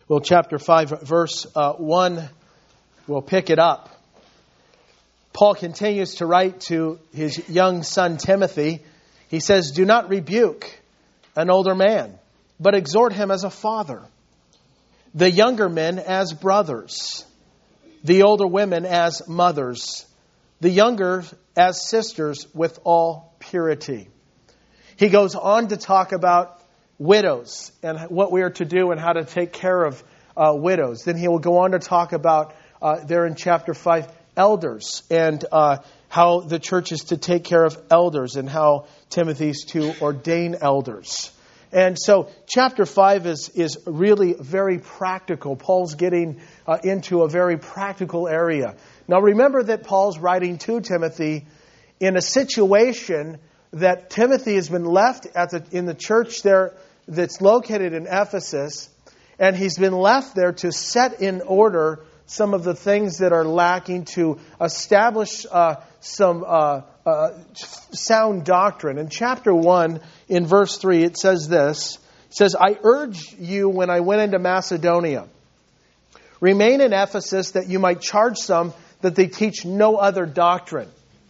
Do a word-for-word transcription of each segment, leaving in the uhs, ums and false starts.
Well, chapter five, verse uh, one, we'll pick it up. Paul continues to write to his young son Timothy. He says, "Do not rebuke an older man, but exhort him as a father, the younger men as brothers, the older women as mothers, the younger as sisters with all purity." He goes on to talk about widows and what we are to do and how to take care of uh, widows. Then he will go on to talk about, uh, there in chapter five, elders and uh, how the church is to take care of elders and how Timothy is to ordain elders. And so chapter five is, is really very practical. Paul's getting uh, into a very practical area. Now remember that Paul's writing to Timothy in a situation that Timothy has been left at the, in the church there that's located in Ephesus, and he's been left there to set in order some of the things that are lacking, to establish uh, some uh, uh, sound doctrine. In chapter one, in verse three, it says this. It says, "I urged you when I went into Macedonia, remain in Ephesus that you might charge some that they teach no other doctrine."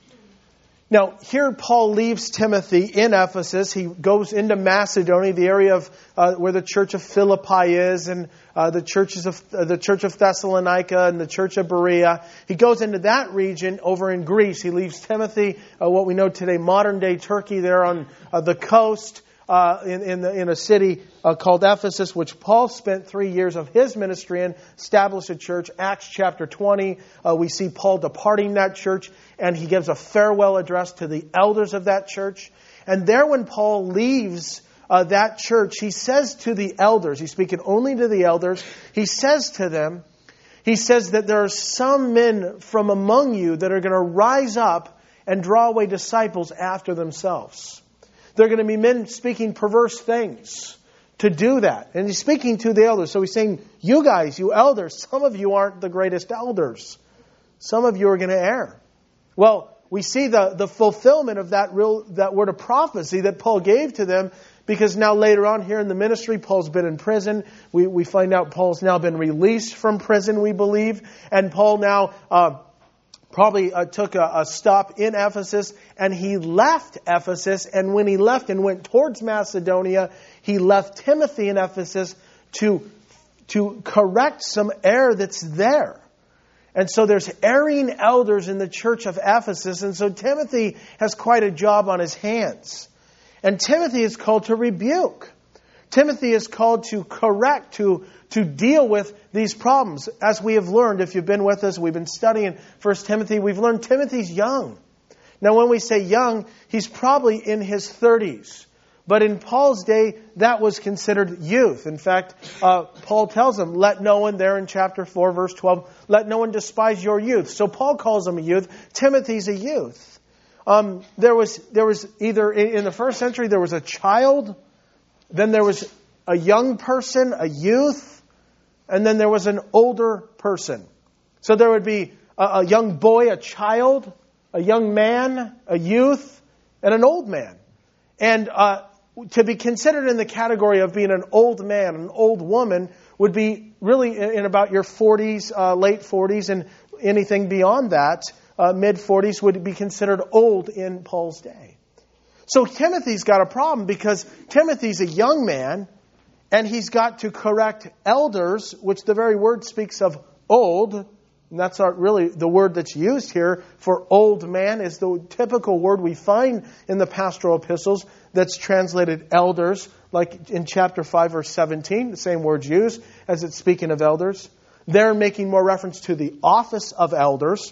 Now, here Paul leaves Timothy in Ephesus. He goes into Macedonia, the area of uh, where the church of Philippi is, and uh, the churches of uh, the church of Thessalonica and the church of Berea. He goes into that region over in Greece. He leaves Timothy, uh, what we know today, modern day Turkey, there on uh, the coast uh, in in, the, in a city uh, called Ephesus, which Paul spent three years of his ministry in, established a church. Acts chapter twenty, uh, we see Paul departing that church, and he gives a farewell address to the elders of that church. And there when Paul leaves uh, that church, he says to the elders, he's speaking only to the elders, he says to them, he says that there are some men from among you that are going to rise up and draw away disciples after themselves. They're going to be men speaking perverse things to do that. And he's speaking to the elders. So he's saying, you guys, you elders, some of you aren't the greatest elders. Some of you are going to err. Well, we see the, the fulfillment of that real that word of prophecy that Paul gave to them, because now later on here in the ministry, Paul's been in prison. We, we find out Paul's now been released from prison, we believe. And Paul now uh, probably uh, took a, a stop in Ephesus, and he left Ephesus. And when he left and went towards Macedonia, he left Timothy in Ephesus to, to correct some error that's there. And so there's erring elders in the church of Ephesus. And so Timothy has quite a job on his hands. And Timothy is called to rebuke. Timothy is called to correct, to, to deal with these problems. As we have learned, if you've been with us, we've been studying First Timothy, we've learned Timothy's young. Now when we say young, he's probably in his thirties. But in Paul's day, that was considered youth. In fact, uh, Paul tells him, let no one, there in chapter four, verse twelve, let no one despise your youth. So Paul calls him a youth. Timothy's a youth. Um, there was there was either, in the first century, there was a child, then there was a young person, a youth, and then there was an older person. So there would be a, a young boy, a child, a young man, a youth, and an old man. And uh, to be considered in the category of being an old man, an old woman, would be really in about your forties, uh, late forties, and anything beyond that, uh, mid-forties, would be considered old in Paul's day. So Timothy's got a problem because Timothy's a young man, and he's got to correct elders, which the very word speaks of old. And that's not really the word that's used here for old man, is the typical word we find in the pastoral epistles that's translated elders, like in chapter five, verse seventeen, the same word's used as it's speaking of elders. They're making more reference to the office of elders.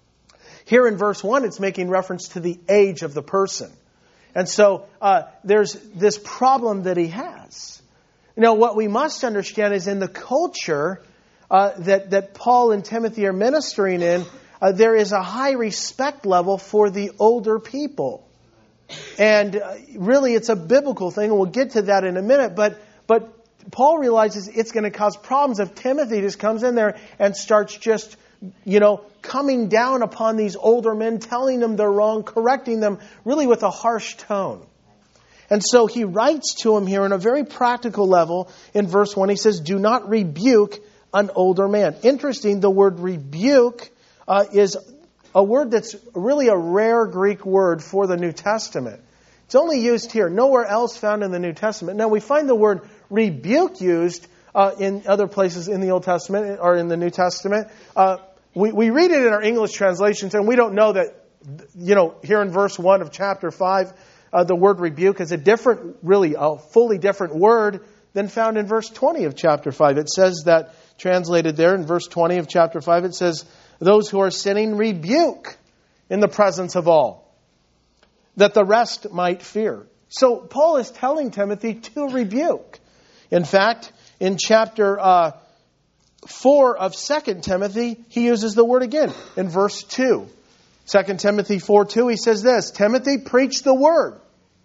Here in verse one, it's making reference to the age of the person. And so uh, there's this problem that he has. You know, what we must understand is in the culture Uh, that, that Paul and Timothy are ministering in, uh, there is a high respect level for the older people. And uh, really it's a biblical thing, and we'll get to that in a minute. But but Paul realizes it's going to cause problems if Timothy just comes in there and starts just, you know, coming down upon these older men, telling them they're wrong, correcting them really with a harsh tone. And so he writes to him here on a very practical level in verse one. He says, do not rebuke an older man. Interesting, the word rebuke uh, is a word that's really a rare Greek word for the New Testament. It's only used here, nowhere else found in the New Testament. Now we find the word rebuke used uh, in other places in the Old Testament or in the New Testament. Uh, we, we read it in our English translations, and we don't know that, you know, here in verse one of chapter five, uh, the word rebuke is a different, really a fully different word than found in verse twenty of chapter five. It says that, translated there in verse twenty of chapter five, it says, those who are sinning rebuke in the presence of all, that the rest might fear. So Paul is telling Timothy to rebuke. In fact, in chapter uh, four of Second Timothy, he uses the word again in verse two. Second Timothy four two, he says this, Timothy, preach the word.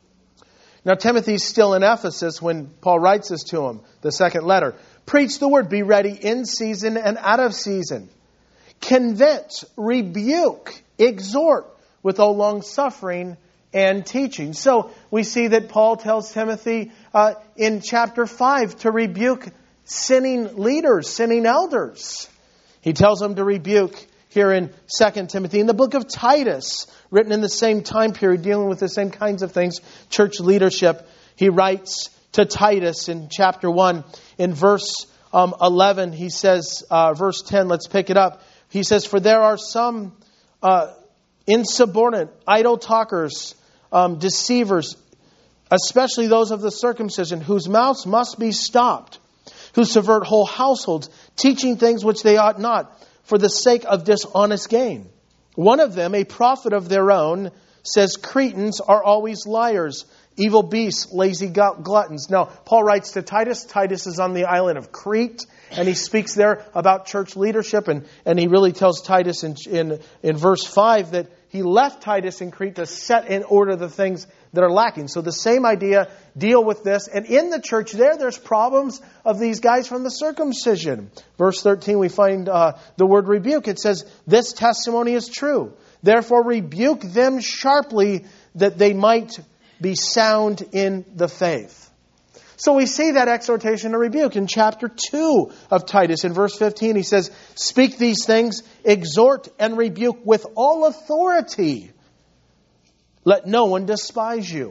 Now Timothy's still in Ephesus when Paul writes this to him, the second letter. Preach the word, be ready in season and out of season. Convince, rebuke, exhort with all long suffering and teaching. So we see that Paul tells Timothy uh, in chapter five to rebuke sinning leaders, sinning elders. He tells him to rebuke here in Second Timothy. In the book of Titus, written in the same time period, dealing with the same kinds of things, church leadership, he writes to Titus in chapter one, in verse um, eleven, he says, uh, verse ten, let's pick it up. He says, for there are some uh, insubordinate, idle talkers, um, deceivers, especially those of the circumcision, whose mouths must be stopped, who subvert whole households, teaching things which they ought not, for the sake of dishonest gain. One of them, a prophet of their own, says Cretans are always liars, evil beasts, lazy gluttons. Now, Paul writes to Titus. Titus is on the island of Crete, and he speaks there about church leadership. And, and he really tells Titus in, in, in verse five that he left Titus in Crete to set in order the things that are lacking. So the same idea, deal with this. And in the church there, there's problems of these guys from the circumcision. Verse thirteen, we find uh, the word rebuke. It says, this testimony is true. Therefore rebuke them sharply, that they might be sound in the faith. So we see that exhortation and rebuke in chapter two of Titus. In verse fifteen, he says, speak these things, exhort and rebuke with all authority. Let no one despise you.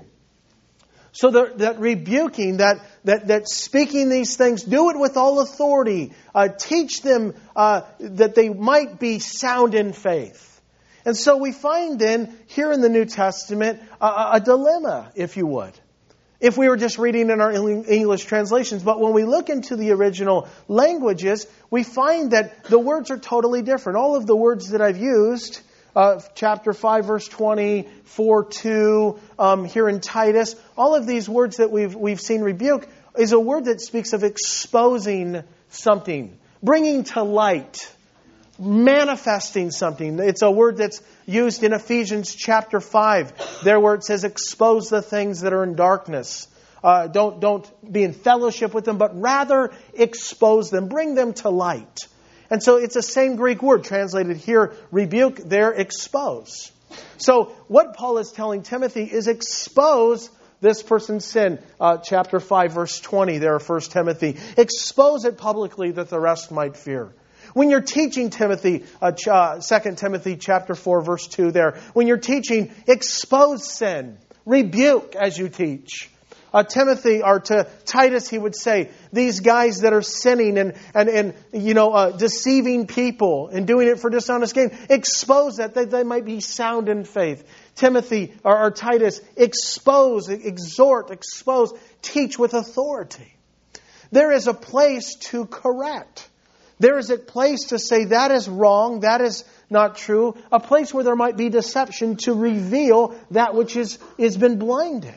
So that, that rebuking, that, that, that speaking these things, do it with all authority. Uh, teach them uh, that they might be sound in faith. And so we find then, here in the New Testament, a, a dilemma, if you would. If we were just reading in our English translations. But when we look into the original languages, we find that the words are totally different. All of the words that I've used, uh, chapter five, verse twenty, four two, um, here in Titus, all of these words that we've we've seen rebuke is a word that speaks of exposing something, bringing to light, manifesting something. It's a word that's used in Ephesians chapter five, there where it says, expose the things that are in darkness. Uh, don't, don't be in fellowship with them, but rather expose them, bring them to light. And so it's the same Greek word translated here, rebuke, there, expose. So what Paul is telling Timothy is expose this person's sin. Uh, chapter five, verse twenty there, First Timothy. Expose it publicly that the rest might fear. When you're teaching Timothy, uh, ch- uh, Second Timothy chapter four, verse two there, when you're teaching, expose sin, rebuke as you teach. Uh, Timothy, or to Titus, he would say, these guys that are sinning and, and, and you know, uh, deceiving people and doing it for dishonest gain, expose that, that they might be sound in faith. Timothy, or, or Titus, expose, exhort, expose, teach with authority. There is a place to correct. There is a place to say that is wrong, that is not true. A place where there might be deception to reveal that which is, is been blinded.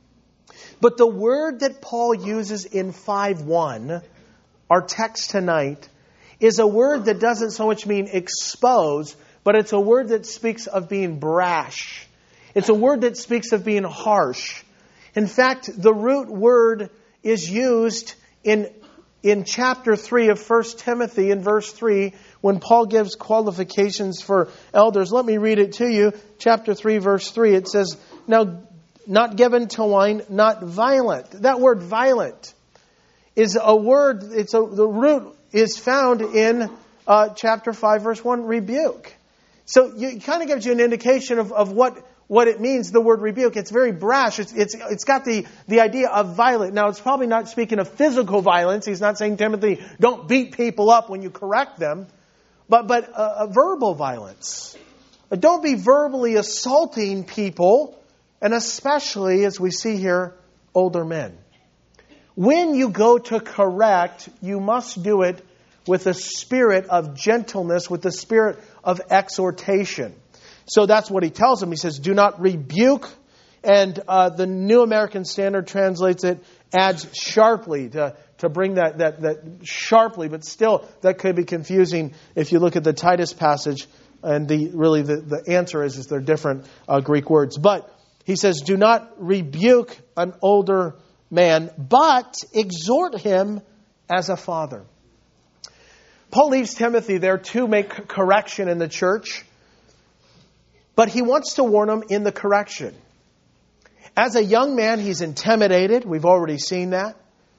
But the word that Paul uses in five one, our text tonight, is a word that doesn't so much mean expose, but it's a word that speaks of being brash. It's a word that speaks of being harsh. In fact, the root word is used in In chapter three of First Timothy, in verse three, when Paul gives qualifications for elders. Let me read it to you. Chapter three, verse three, it says, Now not given to wine, not violent. That word violent is a word, it's a, the root is found in uh, chapter five, verse one, rebuke. So it kind of gives you an indication of, of what, what it means, the word rebuke. It's very brash. It's, it's, it's got the, the idea of violent. Now, it's probably not speaking of physical violence. He's not saying, Timothy, don't beat people up when you correct them. But, but uh, verbal violence. Don't be verbally assaulting people, and especially, as we see here, older men. When you go to correct, you must do it with a spirit of gentleness, with the spirit of exhortation. So that's what he tells them. He says, do not rebuke. And uh, the New American Standard translates it, adds sharply, to, to bring that, that, that sharply. But still, that could be confusing if you look at the Titus passage. And the really the, the answer is, is they're different uh, Greek words. But he says, do not rebuke an older man, but exhort him as a father. Paul leaves Timothy there to make correction in the church. But he wants to warn him in the correction. As a young man, he's intimidated. We've already seen that.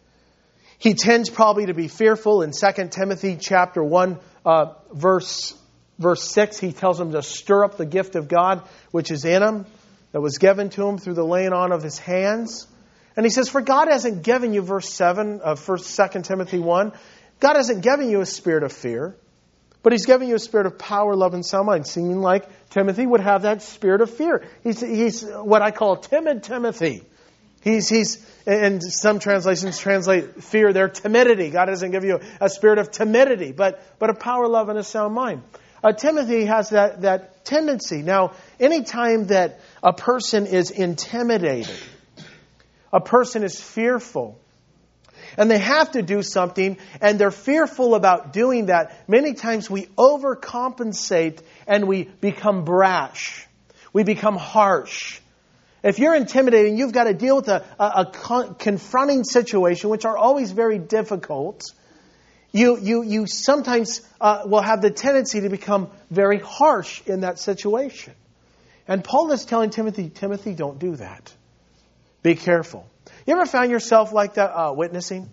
He tends probably to be fearful. In Second Timothy chapter one, uh, verse, verse six, he tells him to stir up the gift of God, which is in him, that was given to him through the laying on of his hands. And he says, for God hasn't given you, verse seven of First, Second Timothy one, God hasn't given you a spirit of fear, but He's given you a spirit of power, love, and sound mind. Seeming like Timothy would have that spirit of fear. He's, he's what I call timid Timothy. He's, he's, and some translations translate fear there, timidity. God doesn't give you a spirit of timidity, but, but a power, love, and a sound mind. Uh, Timothy has that, that tendency. Now, anytime that a person is intimidated, a person is fearful, and they have to do something, and they're fearful about doing that, many times we overcompensate and we become brash. We become harsh. If you're intimidated and you've got to deal with a, a, a con- confronting situation, which are always very difficult, you you you sometimes uh, will have the tendency to become very harsh in that situation. And Paul is telling Timothy, Timothy, don't do that. Be careful. You ever found yourself like that uh, witnessing?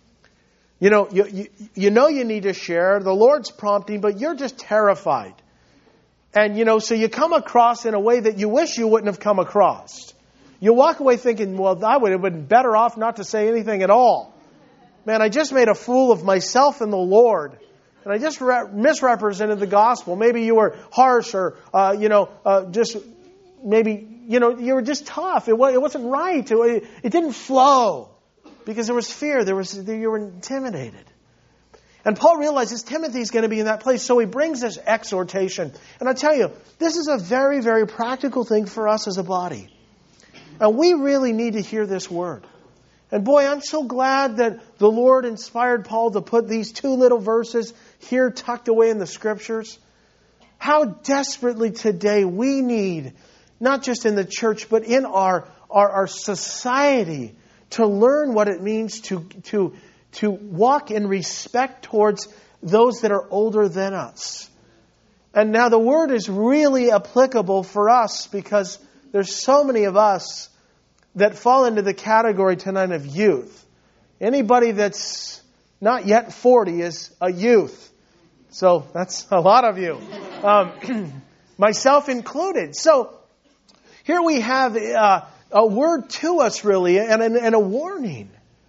You know, you, you you know you need to share. The Lord's prompting, but you're just terrified. And, you know, so you come across in a way that you wish you wouldn't have come across. You walk away thinking, well, I would have been better off not to say anything at all. Man, I just made a fool of myself and the Lord. And I just re- misrepresented the gospel. Maybe you were harsh or, uh, you know, uh, just maybe, you know, you were just tough. It, was, it wasn't right. It, it didn't flow because there was fear. There was you were intimidated. And Paul realizes Timothy's going to be in that place. So he brings this exhortation. And I tell you, this is a very, very practical thing for us as a body. And we really need to hear this word. And boy, I'm so glad that the Lord inspired Paul to put these two little verses here tucked away in the Scriptures. How desperately today we need, not just in the church, but in our, our, our society, to learn what it means to, to, to walk in respect towards those that are older than us. And now the word is really applicable for us because there's so many of us that fall into the category tonight of youth. Anybody that's not yet forty is a youth. So that's a lot of you. Um, myself included. So here we have uh, a word to us really and, and, and a warning.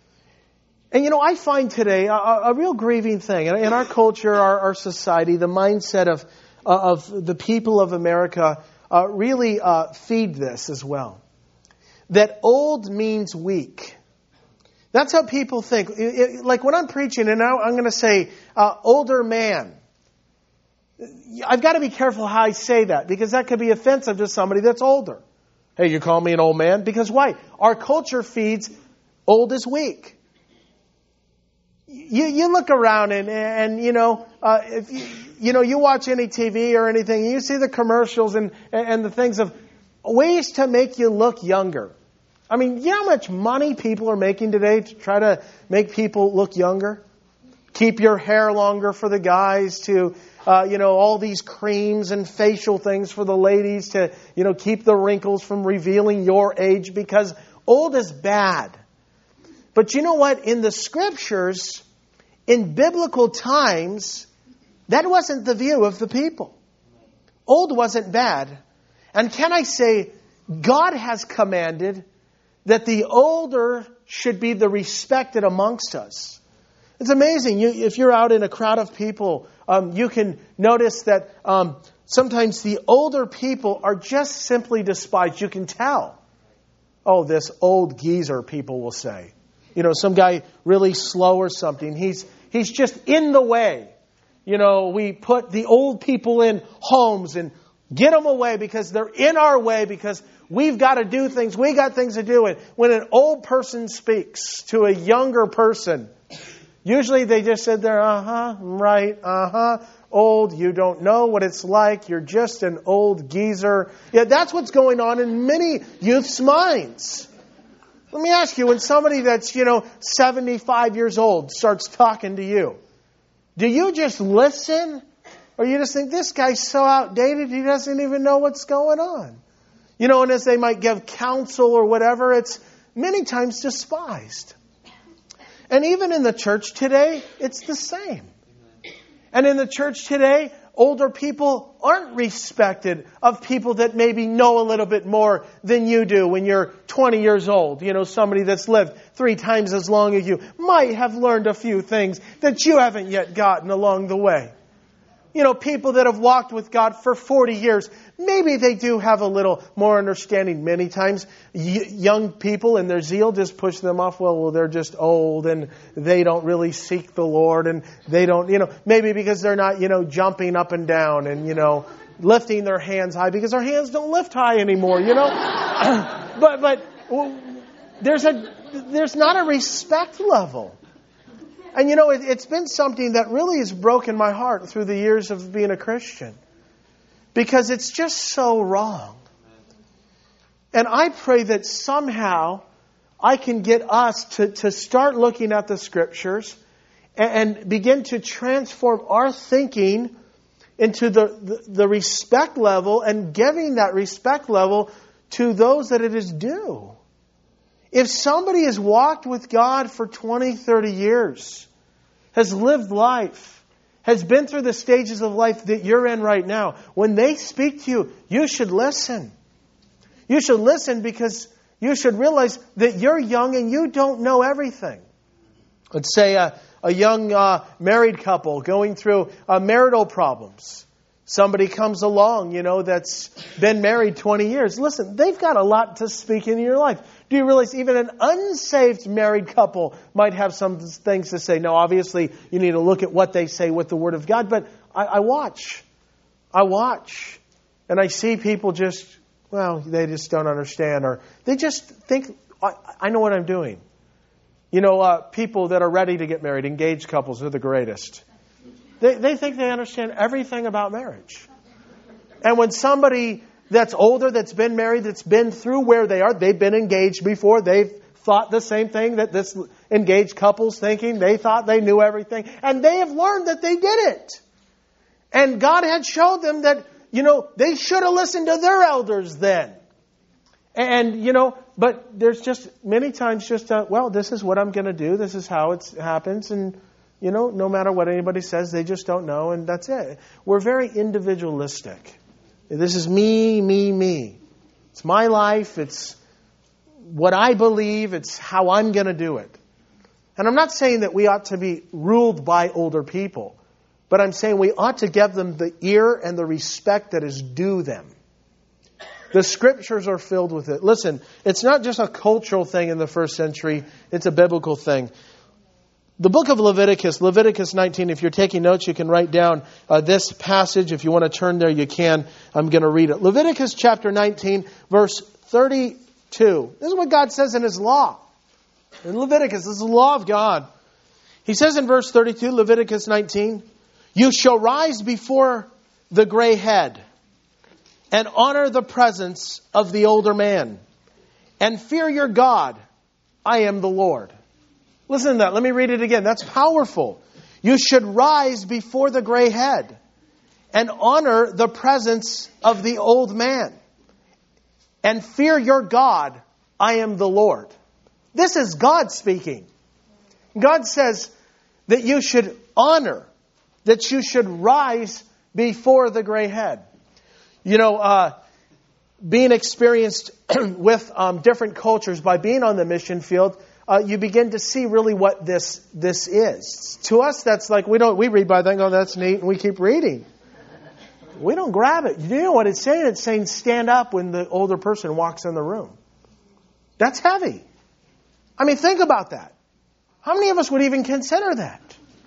And you know, I find today a, a real grieving thing. In our culture, our, our society, the mindset of, uh, of the people of America uh, really uh, feed this as well. That old means weak. That's how people think. It, it, like when I'm preaching and now I'm going to say uh, older man. I've got to be careful how I say that because that could be offensive to somebody that's older. Hey, you call me an old man? Because why? Our culture feeds old is weak. You you look around and, and you know, uh, if you, you know, you watch any T V or anything, and you see the commercials and, and the things of ways to make you look younger. I mean, you know how much money people are making today to try to make people look younger? Keep your hair longer for the guys, to uh, you know, all these creams and facial things for the ladies to, you know, keep the wrinkles from revealing your age, because old is bad. But you know what? In the Scriptures, in biblical times, that wasn't the view of the people. Old wasn't bad. And can I say, God has commanded that the older should be the respected amongst us. It's amazing. You, if you're out in a crowd of people, um, you can notice that um, sometimes the older people are just simply despised. You can tell. Oh, this old geezer, people will say. You know, some guy really slow or something. He's he's just in the way. You know, we put the old people in homes and get them away because they're in our way, because we've got to do things. We got things to do. And when an old person speaks to a younger person, usually they just sit there, uh-huh, right, uh-huh, old, you don't know what it's like. You're just an old geezer. Yeah, that's what's going on in many youth's minds. Let me ask you, when somebody that's, you know, seventy-five years old starts talking to you, do you just listen? Or you just think, this guy's so outdated, he doesn't even know what's going on? You know, and as they might give counsel or whatever, it's many times despised. And even in the church today, it's the same. And in the church today, older people aren't respected of people that maybe know a little bit more than you do when you're twenty years old. You know, somebody that's lived three times as long as you might have learned a few things that you haven't yet gotten along the way. You know, people that have walked with God for forty years, maybe they do have a little more understanding. Many times, y- young people in their zeal just push them off. Well, well, they're just old and they don't really seek the Lord, and they don't, you know, maybe because they're not, you know, jumping up and down and, you know, lifting their hands high, because their hands don't lift high anymore, you know. but but well, there's a there's not a respect level. And you know, it, it's been something that really has broken my heart through the years of being a Christian. Because it's just so wrong. And I pray that somehow I can get us to, to start looking at the Scriptures and, and begin to transform our thinking into the, the, the respect level, and giving that respect level to those that it is due. If somebody has walked with God for twenty, thirty years, has lived life, has been through the stages of life that you're in right now, when they speak to you, you should listen. You should listen, because you should realize that you're young and you don't know everything. Let's say a, a young uh, married couple going through uh, marital problems. Somebody comes along, you know, that's been married twenty years. Listen, they've got a lot to speak into your life. Do you realize even an unsaved married couple might have some things to say? Now, obviously, you need to look at what they say with the Word of God. But I, I watch. I watch. And I see people just, well, they just don't understand. Or they just think, I, I know what I'm doing. You know, uh, people that are ready to get married, engaged couples, are the greatest. They, they think they understand everything about marriage. And when somebody that's older, that's been married, that's been through where they are, they've been engaged before, they've thought the same thing that this engaged couple's thinking. They thought they knew everything. And they have learned that they didn't. And God had showed them that, you know, they should have listened to their elders then. And, you know, but there's just many times just, uh, well, this is what I'm going to do. This is how it happens. And, you know, no matter what anybody says, they just don't know. And that's it. We're very individualistic. This is me, me, me. It's my life. It's what I believe. It's how I'm going to do it. And I'm not saying that we ought to be ruled by older people, but I'm saying we ought to give them the ear and the respect that is due them. The Scriptures are filled with it. Listen, it's not just a cultural thing in the first century. It's a biblical thing. The book of Leviticus, Leviticus nineteen, if you're taking notes, you can write down uh, this passage. If you want to turn there, you can. I'm going to read it. Leviticus chapter nineteen, verse thirty-two. This is what God says in His law. In Leviticus, this is the law of God. He says in verse thirty-two, Leviticus nineteen, "You shall rise before the gray head and honor the presence of the older man, and fear your God. I am the Lord." Listen to that. Let me read it again. That's powerful. You should rise before the gray head and honor the presence of the old man. And fear your God, I am the Lord. This is God speaking. God says that you should honor, that you should rise before the gray head. You know, uh, being experienced with um, different cultures, by being on the mission field, uh, you begin to see really what this this is. To us, that's like, we don't we read by that, oh, that's neat, and we keep reading. We don't grab it. You know what it's saying? It's saying stand up when the older person walks in the room. That's heavy. I mean, think about that. How many of us would even consider that?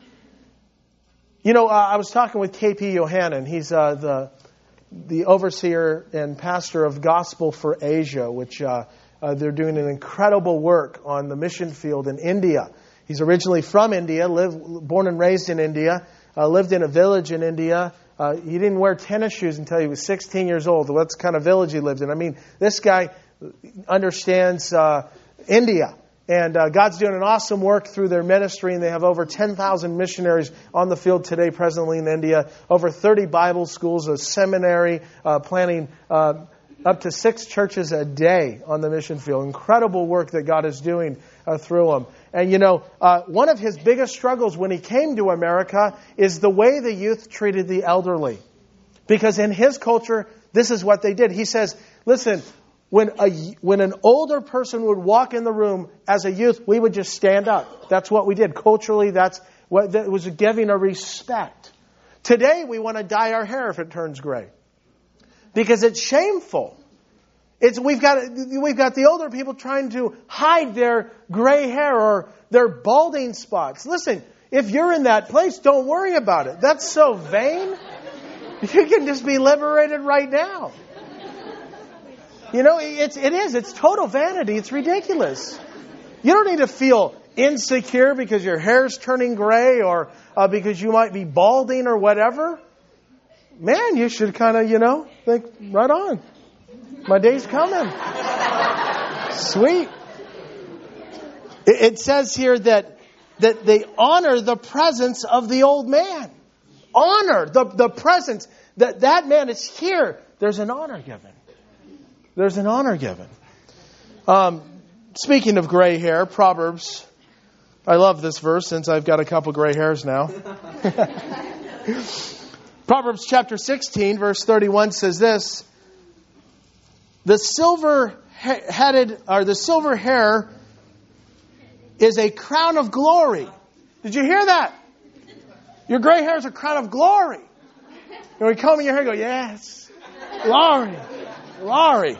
You know, uh, I was talking with K P Yohanan. He's uh, the the overseer and pastor of Gospel for Asia, which uh, uh, they're doing an incredible work on the mission field in India. He's originally from India, lived, born and raised in India, uh, lived in a village in India. Uh, he didn't wear tennis shoes until he was sixteen years old. That's the kind of village he lived in. I mean, this guy understands uh, India. And uh, God's doing an awesome work through their ministry, and they have over ten thousand missionaries on the field today, presently in India. Over thirty Bible schools, a seminary, uh, planning uh, up to six churches a day on the mission field. Incredible work that God is doing uh, through them. And you know, uh, one of his biggest struggles when he came to America is the way the youth treated the elderly. Because in his culture, this is what they did. He says, listen, When a when an older person would walk in the room as a youth, we would just stand up. That's what we did. Culturally, that's what that was, giving a respect. Today, we want to dye our hair if it turns gray, because it's shameful. It's we've got we've got the older people trying to hide their gray hair or their balding spots. Listen, if you're in that place, don't worry about it. That's so vain. You can just be liberated right now. You know, it's, it is. It's total vanity. It's ridiculous. You don't need to feel insecure because your hair's turning gray or uh, because you might be balding or whatever. Man, you should kind of, you know, think, right on. My day's coming. Sweet. It, it says here that, that they honor the presence of the old man. Honor the, the presence. That that man is here. There's an honor given. There's an honor given. Um, speaking of gray hair, Proverbs. I love this verse since I've got a couple gray hairs now. Proverbs chapter sixteen, verse thirty-one says this: the silver-headed or the silver hair is a crown of glory. Did you hear that? Your gray hair is a crown of glory. And when you comb in your hair, you go, yes, glory. Glory.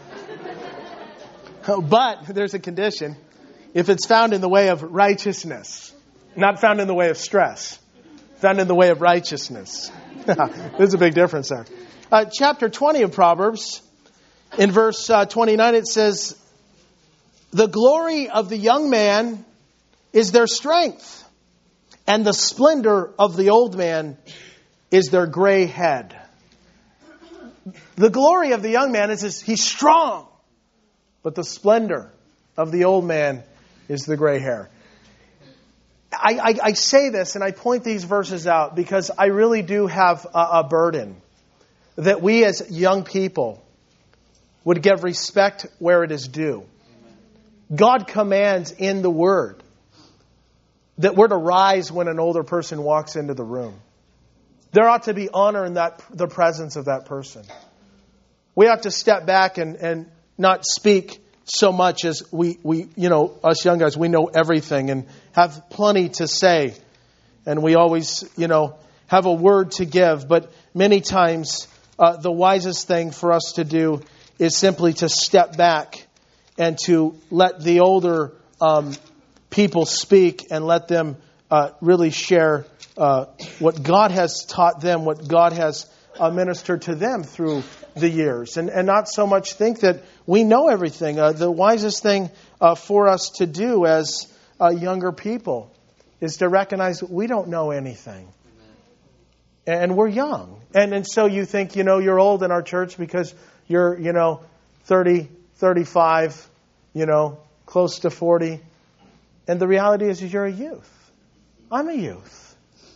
But there's a condition. If it's found in the way of righteousness, not found in the way of stress, found in the way of righteousness. There's a big difference there. Uh, chapter twenty of Proverbs, in verse uh, twenty-nine, it says, the glory of the young man is their strength, and the splendor of the old man is their gray head. The glory of the young man is his, he's strong. But the splendor of the old man is the gray hair. I, I, I say this and I point these verses out because I really do have a, a burden that we as young people would give respect where it is due. God commands in the Word that we're to rise when an older person walks into the room. There ought to be honor in that the presence of that person. We have to step back and, and not speak so much as we, we, you know, us young guys, we know everything and have plenty to say. And we always, you know, have a word to give. But many times uh, the wisest thing for us to do is simply to step back and to let the older um, people speak and let them uh, really share uh, what God has taught them, what God has uh, ministered to them through the years, and, and not so much think that we know everything. Uh, the wisest thing uh, for us to do as uh, younger people is to recognize that we don't know anything. Amen. And we're young. And, and so you think, you know, you're old in our church because you're, you know, thirty, thirty-five, you know, close to forty. And the reality is, is you're a youth. I'm a youth.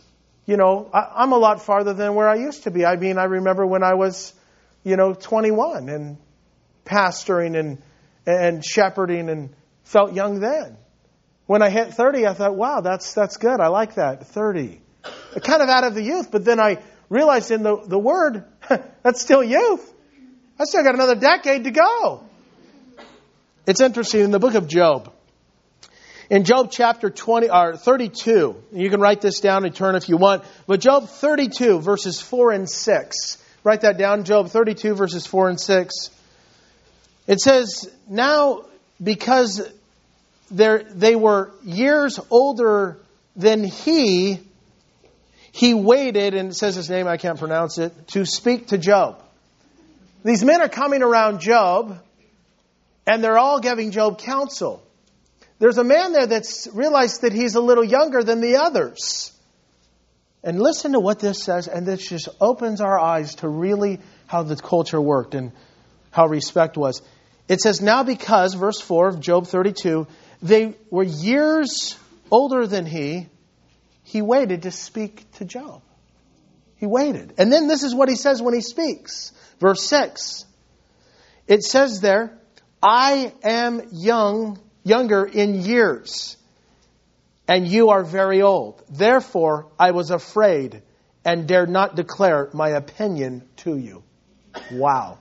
you know, I, I'm a lot farther than where I used to be. I mean, I remember when I was, you know, twenty-one and pastoring and and shepherding and felt young then. When I hit thirty, I thought, wow, that's that's good. I like that, thirty. Kind of out of the youth, but then I realized in the, the Word, that's still youth. I still got another decade to go. It's interesting, in the book of Job, in Job chapter twenty or thirty-two, you can write this down and turn if you want, but Job thirty-two, verses four and six. Write that down, Job thirty-two, verses four and six. It says, now because they were years older than he, he waited, and it says his name, I can't pronounce it, to speak to Job. These men are coming around Job, and they're all giving Job counsel. There's a man there that's realized that he's a little younger than the others. And listen to what this says, and this just opens our eyes to really how the culture worked and how respect was. It says, now because, verse four of Job thirty-two, they were years older than he, he waited to speak to Job. He waited. And then this is what he says when he speaks. Verse six. It says there, I am young, younger in years, and you are very old. Therefore, I was afraid and dared not declare my opinion to you. Wow.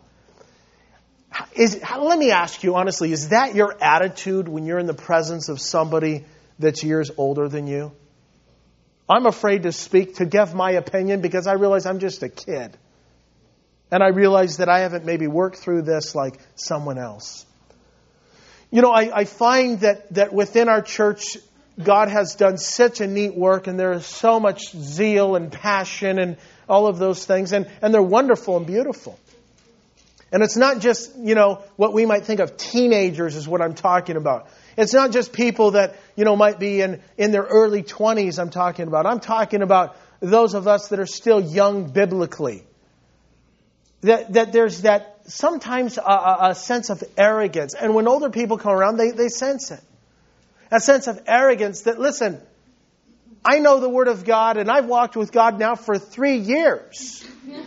Is, let me ask you honestly, is that your attitude when you're in the presence of somebody that's years older than you? I'm afraid to speak, to give my opinion, because I realize I'm just a kid. And I realize that I haven't maybe worked through this like someone else. You know, I, I find that, that within our church, God has done such a neat work, and there is so much zeal and passion and all of those things. And, and they're wonderful and beautiful. And it's not just, you know, what we might think of teenagers is what I'm talking about. It's not just people that, you know, might be in, in their early twenties I'm talking about. I'm talking about those of us that are still young biblically. That, that there's that sometimes a, a sense of arrogance. And when older people come around, they, they sense it. A sense of arrogance that, listen, I know the Word of God, and I've walked with God now for three years.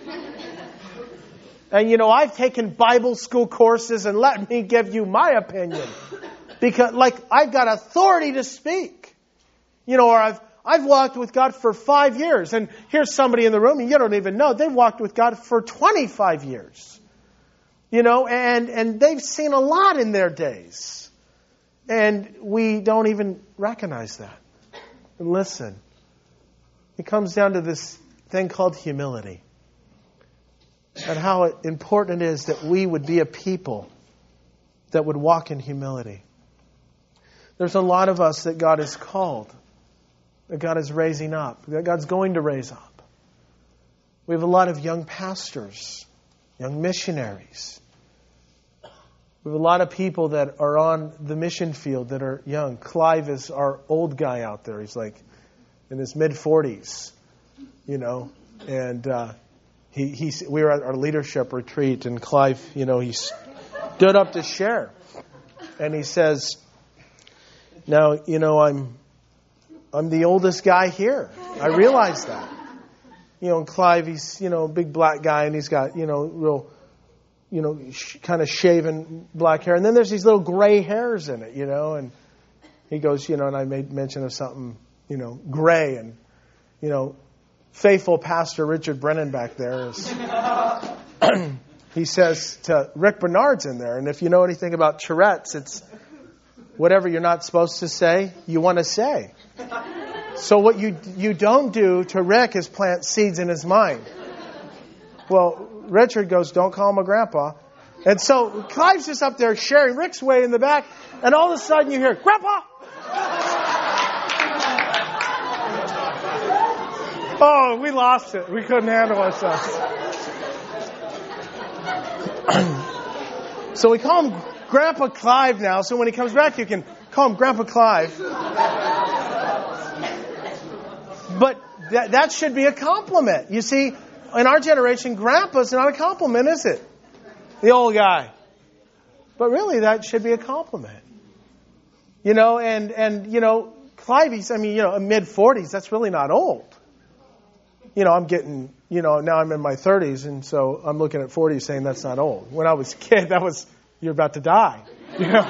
And, you know, I've taken Bible school courses, and let me give you my opinion. Because, like, I've got authority to speak. You know, or I've I've walked with God for five years. And here's somebody in the room, and you don't even know, they've walked with God for twenty-five years. You know, and, and they've seen a lot in their days. And we don't even recognize that. And listen, it comes down to this thing called humility. And how important it is that we would be a people that would walk in humility. There's a lot of us that God has called, that God is raising up, that God's going to raise up. We have a lot of young pastors, young missionaries. We have a lot of people that are on the mission field that are young. Clive is our old guy out there. He's like in his mid-forties, you know, and uh, he he's, we were at our leadership retreat, and Clive, you know, he stood up to share. And he says, now, you know, I'm I'm the oldest guy here. I realize that. You know, and Clive, he's, you know, a big black guy, and he's got, you know, real, you know, sh- kind of shaven black hair. And then there's these little gray hairs in it, you know. And he goes, you know, and I made mention of something, you know, gray. And, you know, faithful Pastor Richard Brennan back there is... he says to Rick Bernard's in there, and if you know anything about Tourette's, it's whatever you're not supposed to say, you want to say. So what you you don't do to Rick is plant seeds in his mind. Well, Richard goes, don't call him a grandpa. And so Clive's just up there sharing. Rick's way in the back, and all of a sudden you hear, Grandpa! Oh, we lost it. We couldn't handle ourselves. So we call him Grandpa Clive now, so when he comes back, you can call him Grandpa Clive. But that, that should be a compliment. You see, in our generation, Grandpa's not a compliment, is it? The old guy. But really, that should be a compliment. You know, and, and you know, Clive, he's, I mean, you know, mid-forties, that's really not old. you know, I'm getting, you know, now I'm in my thirties, and so I'm looking at forty saying that's not old. When I was a kid, that was, you're about to die. You know?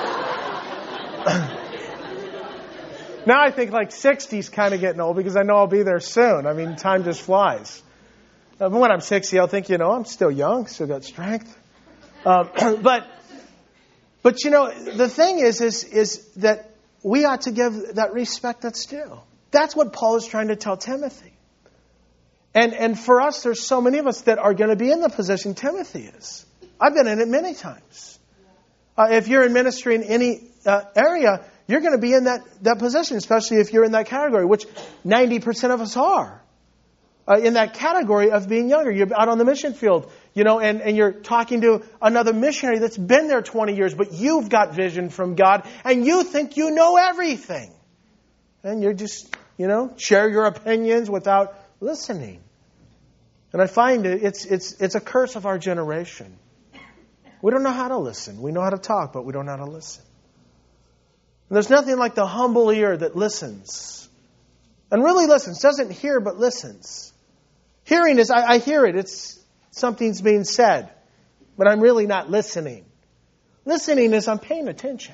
Now I think like sixty's kind of getting old because I know I'll be there soon. I mean, time just flies. Uh, but when I'm sixty, I'll think, you know, I'm still young, still got strength. Um, but, but you know, the thing is, is, is that we ought to give that respect that's due. That's what Paul is trying to tell Timothy. And and for us, there's so many of us that are going to be in the position Timothy is. I've been in it many times. Uh, if you're in ministry in any uh, area, you're going to be in that, that position, especially if you're in that category, which ninety percent of us are. Uh, in that category of being younger. You're out on the mission field, you know, and, and you're talking to another missionary that's been there twenty years, but you've got vision from God, and you think you know everything. And you're just, you know, share your opinions without listening. And I find it, it's it's it's a curse of our generation. We don't know how to listen. We know how to talk, but we don't know how to listen. And there's nothing like the humble ear that listens. And really listens. Doesn't hear, but listens. Hearing is, I, I hear it. It's something's being said. But I'm really not listening. Listening is I'm paying attention.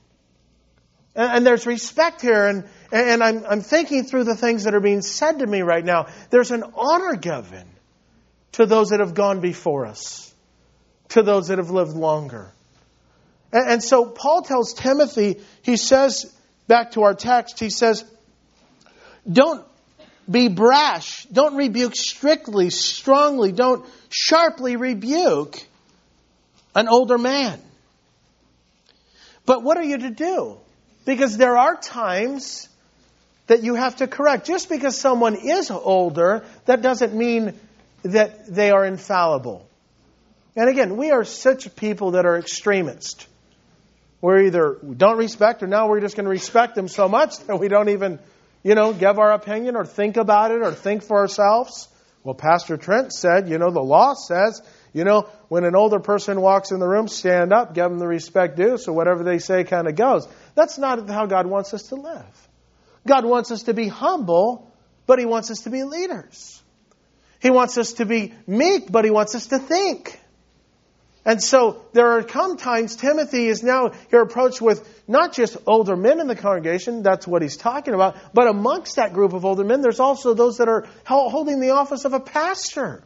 And, and there's respect here. And, and I'm, I'm thinking through the things that are being said to me right now. There's an honor given to those that have gone before us. To those that have lived longer. And, and so Paul tells Timothy, he says, back to our text, he says, don't be brash. Don't rebuke strictly, strongly. Don't sharply rebuke an older man. But what are you to do? Because there are times that you have to correct. Just because someone is older, that doesn't mean that they are infallible. And again, we are such people that are extremist. We're either we don't respect or now we're just going to respect them so much that we don't even, you know, give our opinion or think about it or think for ourselves. Well, Pastor Trent said, you know, the law says, you know, when an older person walks in the room, stand up, give them the respect due, so whatever they say kind of goes. That's not how God wants us to live. God wants us to be humble, but He wants us to be leaders. He wants us to be meek, but He wants us to think. And so there are come times, Timothy is now here approached with not just older men in the congregation, that's what he's talking about, but amongst that group of older men, there's also those that are holding the office of a pastor.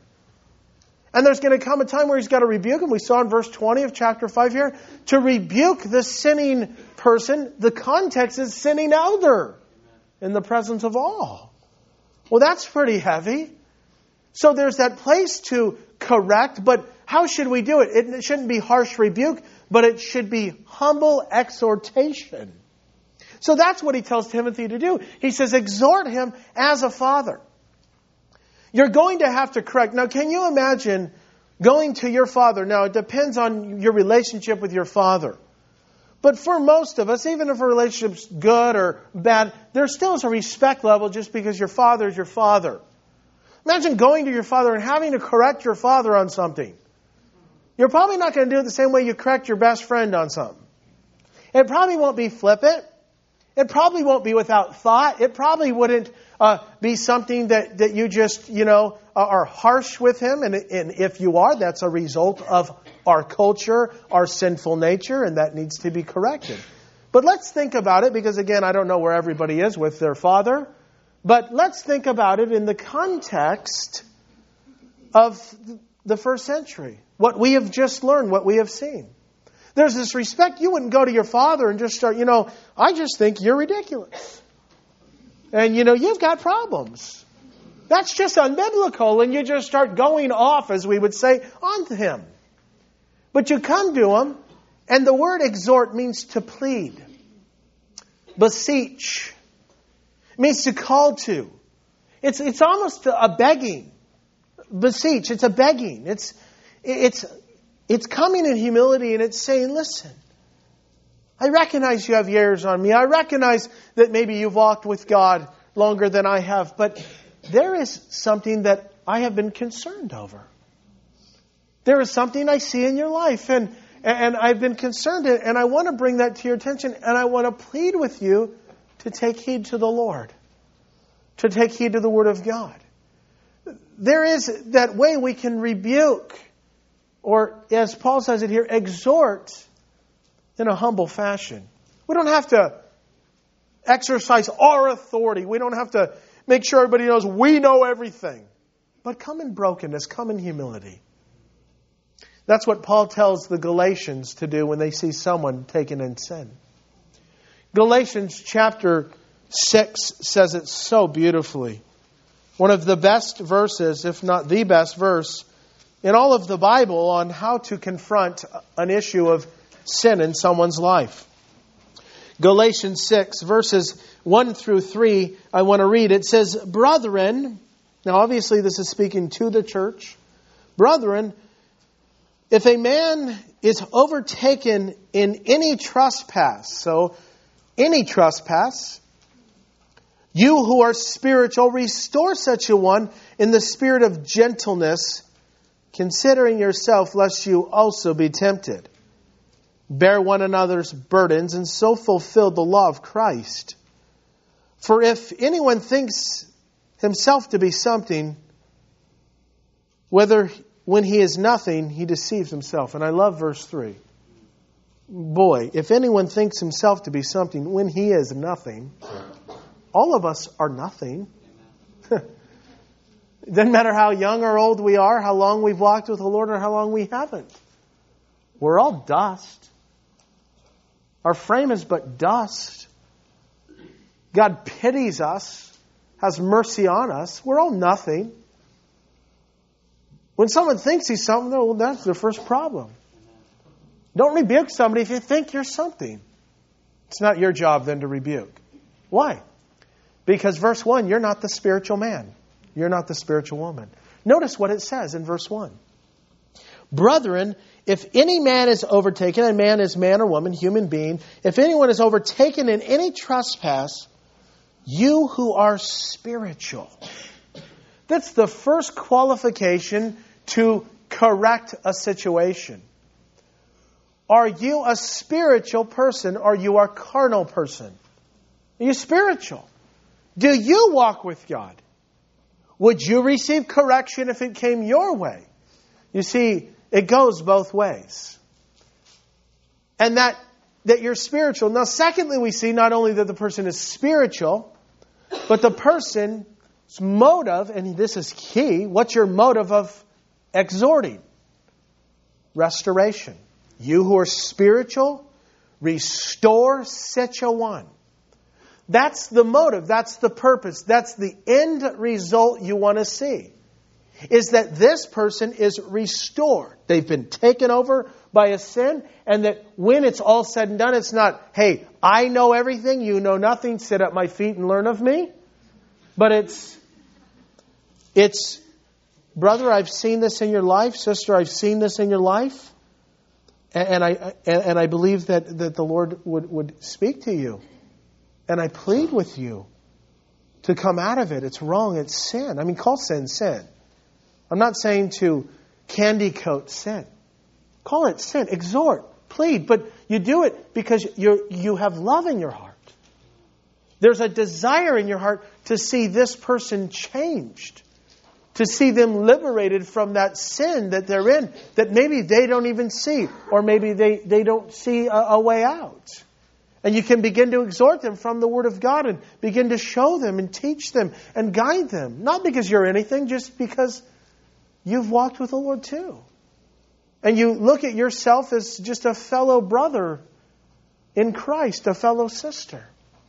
And there's going to come a time where he's got to rebuke them. We saw in verse twenty of chapter five here, to rebuke the sinning person, the context is sinning elder in the presence of all. Well, that's pretty heavy. So there's that place to correct, but how should we do it? It shouldn't be harsh rebuke, but it should be humble exhortation. So that's what he tells Timothy to do. He says, exhort him as a father. You're going to have to correct. Now, can you imagine going to your father? Now, it depends on your relationship with your father. But for most of us, even if a relationship's good or bad, there still is a respect level just because your father is your father. Imagine going to your father and having to correct your father on something. You're probably not going to do it the same way you correct your best friend on something. It probably won't be flippant. It probably won't be without thought. It probably wouldn't uh, be something that, that you just, you know, are harsh with him. And, and if you are, that's a result of our culture, our sinful nature, and that needs to be corrected. But let's think about it, because again, I don't know where everybody is with their father. But let's think about it in the context of the first century. What we have just learned, what we have seen. There's this respect. You wouldn't go to your father and just start, you know, I just think you're ridiculous. And, you know, you've got problems. That's just unbiblical. And you just start going off, as we would say, onto him. But you come to him, and the word exhort means to plead. Beseech. It means to call to. It's it's almost a begging. Beseech. It's a begging. It's it's it's coming in humility, and it's saying, listen, I recognize you have years on me. I recognize that maybe you've walked with God longer than I have, but there is something that I have been concerned over. There is something I see in your life, and and I've been concerned, and I want to bring that to your attention, and I want to plead with you to take heed to the Lord, to take heed to the Word of God. there is that way we can rebuke, or as Paul says it here, exhort in a humble fashion. We don't have to exercise our authority. We don't have to make sure everybody knows we know everything. But come in brokenness, come in humility. That's what Paul tells the Galatians to do when they see someone taken in sin. Galatians chapter six says it so beautifully. One of the best verses, if not the best verse, in all of the Bible on how to confront an issue of sin in someone's life. Galatians six, verses one through three, I want to read. It says, "Brethren," now obviously this is speaking to the church, "Brethren, if a man is overtaken in any trespass," so any trespass, "you who are spiritual, restore such a one in the spirit of gentleness, considering yourself, lest you also be tempted. Bear one another's burdens, and so fulfill the law of Christ. For if anyone thinks himself to be something, whether when he is nothing, he deceives himself." And I love verse three. Boy, if anyone thinks himself to be something, when he is nothing, all of us are nothing. It doesn't matter how young or old we are, how long we've walked with the Lord, or how long we haven't. We're all dust. Our frame is but dust. God pities us, has mercy on us. We're all nothing. When someone thinks he's something, well, that's their first problem. Don't rebuke somebody if you think you're something. It's not your job then to rebuke. Why? Because verse one, you're not the spiritual man. You're not the spiritual woman. Notice what it says in verse one. "Brethren, if any man is overtaken," and man is man or woman, human being, "if anyone is overtaken in any trespass, you who are spiritual." That's the first qualification to correct a situation. Are you a spiritual person or you are a carnal person? Are you spiritual? Do you walk with God? Would you receive correction if it came your way? You see, it goes both ways. And that, that you're spiritual. Now, secondly, we see not only that the person is spiritual, but the person's motive, and this is key, what's your motive of exhorting? Restoration. You who are spiritual, restore such a one. That's the motive. That's the purpose. That's the end result you want to see. Is that this person is restored. They've been taken over by a sin. And that when it's all said and done, it's not, hey, I know everything, you know nothing, sit at my feet and learn of me. But it's, it's, brother, I've seen this in your life. Sister, I've seen this in your life. And, and I and, and I believe that, that the Lord would, would speak to you. And I plead with you to come out of it. It's wrong. It's sin. I mean, call sin sin. I'm not saying to candy coat sin. Call it sin. Exhort. Plead. But you do it because you you have love in your heart. There's a desire in your heart to see this person changed. To see them liberated from that sin that they're in. That maybe they don't even see. Or maybe they, they don't see a, a way out. And you can begin to exhort them from the Word of God and begin to show them and teach them and guide them. Not because you're anything, just because you've walked with the Lord too. And you look at yourself as just a fellow brother in Christ, a fellow sister.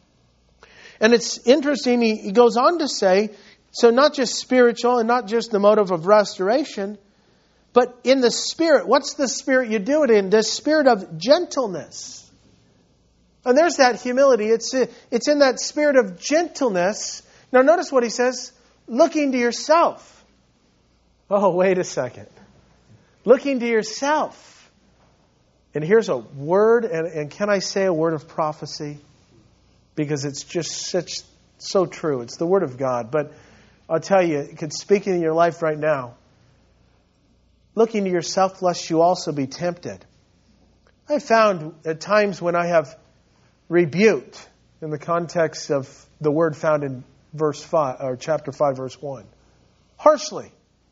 And it's interesting, he, he goes on to say, so not just spiritual and not just the motive of restoration, but in the spirit. What's the spirit you do it in? The spirit of gentleness. And there's that humility. It's, it's in that spirit of gentleness. Now notice what he says. Looking to yourself. Oh, wait a second. Looking to yourself. And here's a word, and, and can I say a word of prophecy? Because it's just such so true. It's the Word of God. But I'll tell you, it could speak in your life right now. Looking to yourself, lest you also be tempted. I found at times when I have rebuked in the context of the word found in verse five or chapter five, verse one. harshly,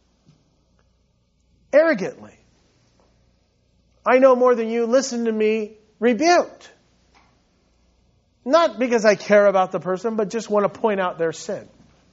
arrogantly. I know more than you, listen to me, rebuked. Not because I care about the person, but just want to point out their sin.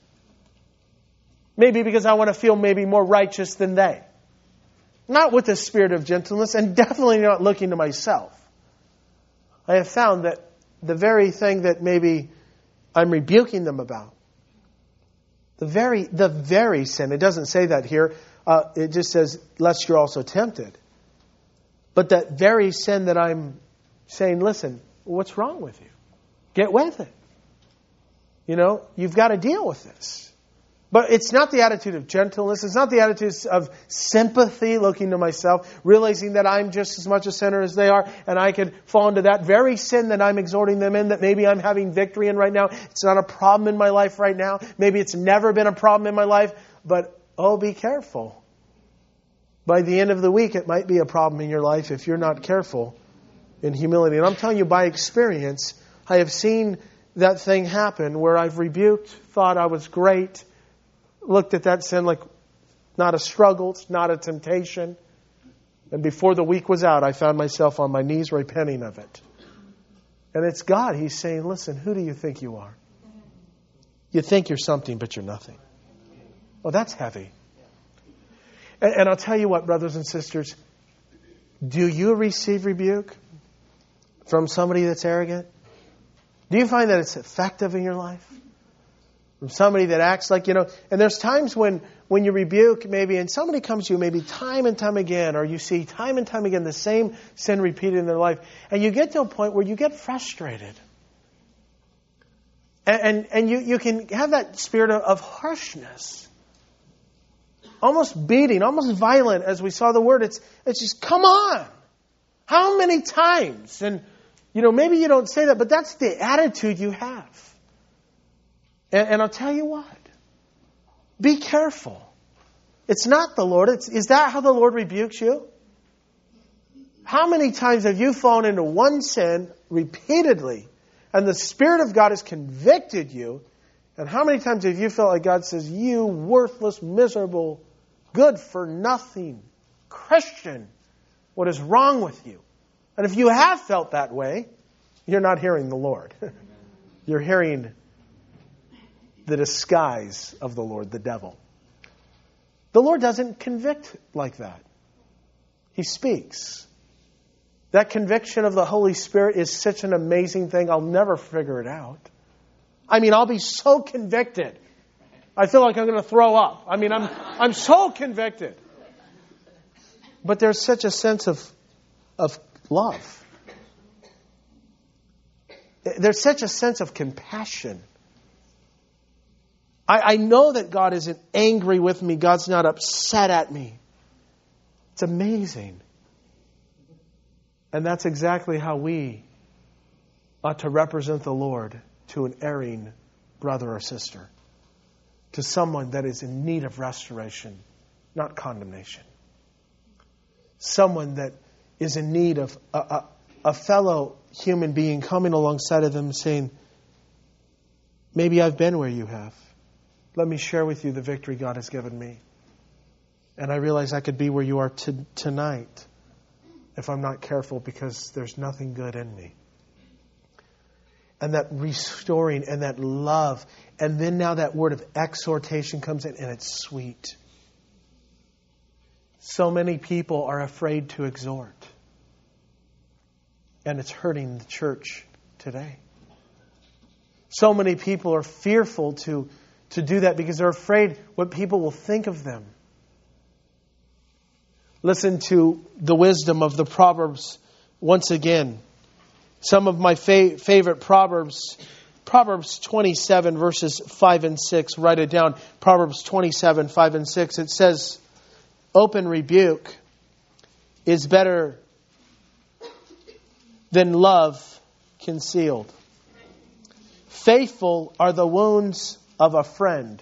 Maybe because I want to feel maybe more righteous than they. Not with the spirit of gentleness, and definitely not looking to myself. I have found that the very thing that maybe I'm rebuking them about, the very the very sin, it doesn't say that here, uh, it just says, lest you're also tempted. But that very sin that I'm saying, listen, what's wrong with you? Get with it. You know, you've got to deal with this. But it's not the attitude of gentleness. It's not the attitude of sympathy, looking to myself, realizing that I'm just as much a sinner as they are, and I could fall into that very sin that I'm exhorting them in, that maybe I'm having victory in right now. It's not a problem in my life right now. Maybe it's never been a problem in my life. But, oh, be careful. By the end of the week, it might be a problem in your life if you're not careful in humility. And I'm telling you by experience, I have seen that thing happen where I've rebuked, thought I was great, looked at that sin like not a struggle, it's not a temptation. And before the week was out, I found myself on my knees repenting of it. And it's God. He's saying, listen, who do you think you are? You think you're something, but you're nothing. Oh, that's heavy. And, and I'll tell you what, brothers and sisters, do you receive rebuke from somebody that's arrogant? Do you find that it's effective in your life? From somebody that acts like, you know, and there's times when, when you rebuke maybe, and somebody comes to you maybe time and time again, or you see time and time again the same sin repeated in their life, and you get to a point where you get frustrated. And, and, and you, you can have that spirit of, of harshness. Almost beating, almost violent, as we saw the word. It's, it's just, come on! How many times? And, you know, maybe you don't say that, but that's the attitude you have. And, and I'll tell you what. Be careful. It's not the Lord. It's, is that how the Lord rebukes you? How many times have you fallen into one sin repeatedly, and the Spirit of God has convicted you? And how many times have you felt like God says, you worthless, miserable, good for nothing Christian, what is wrong with you? And if you have felt that way, you're not hearing the Lord. You're hearing the disguise of the Lord, the devil. The Lord doesn't convict like that. He speaks. That conviction of the Holy Spirit is such an amazing thing. I'll never figure it out. I mean, I'll be so convicted. I feel like I'm going to throw up. I mean, I'm I'm so convicted. But there's such a sense of of love. There's such a sense of compassion. I, I know that God isn't angry with me. God's not upset at me. It's amazing. And that's exactly how we ought to represent the Lord to an erring brother or sister. To someone that is in need of restoration, not condemnation. Someone that is in need of a, a, a fellow human being coming alongside of them and saying, maybe I've been where you have. Let me share with you the victory God has given me. And I realize I could be where you are t- tonight if I'm not careful, because there's nothing good in me. And that restoring and that love. And then now that word of exhortation comes in, and it's sweet. So many people are afraid to exhort. And it's hurting the church today. So many people are fearful to, to do that because they're afraid what people will think of them. Listen to the wisdom of the Proverbs once again. Some of my fa- favorite Proverbs, Proverbs twenty-seven, verses five and six. Write it down. Proverbs twenty-seven, five and six. It says, open rebuke is better than love concealed. Faithful are the wounds of a friend,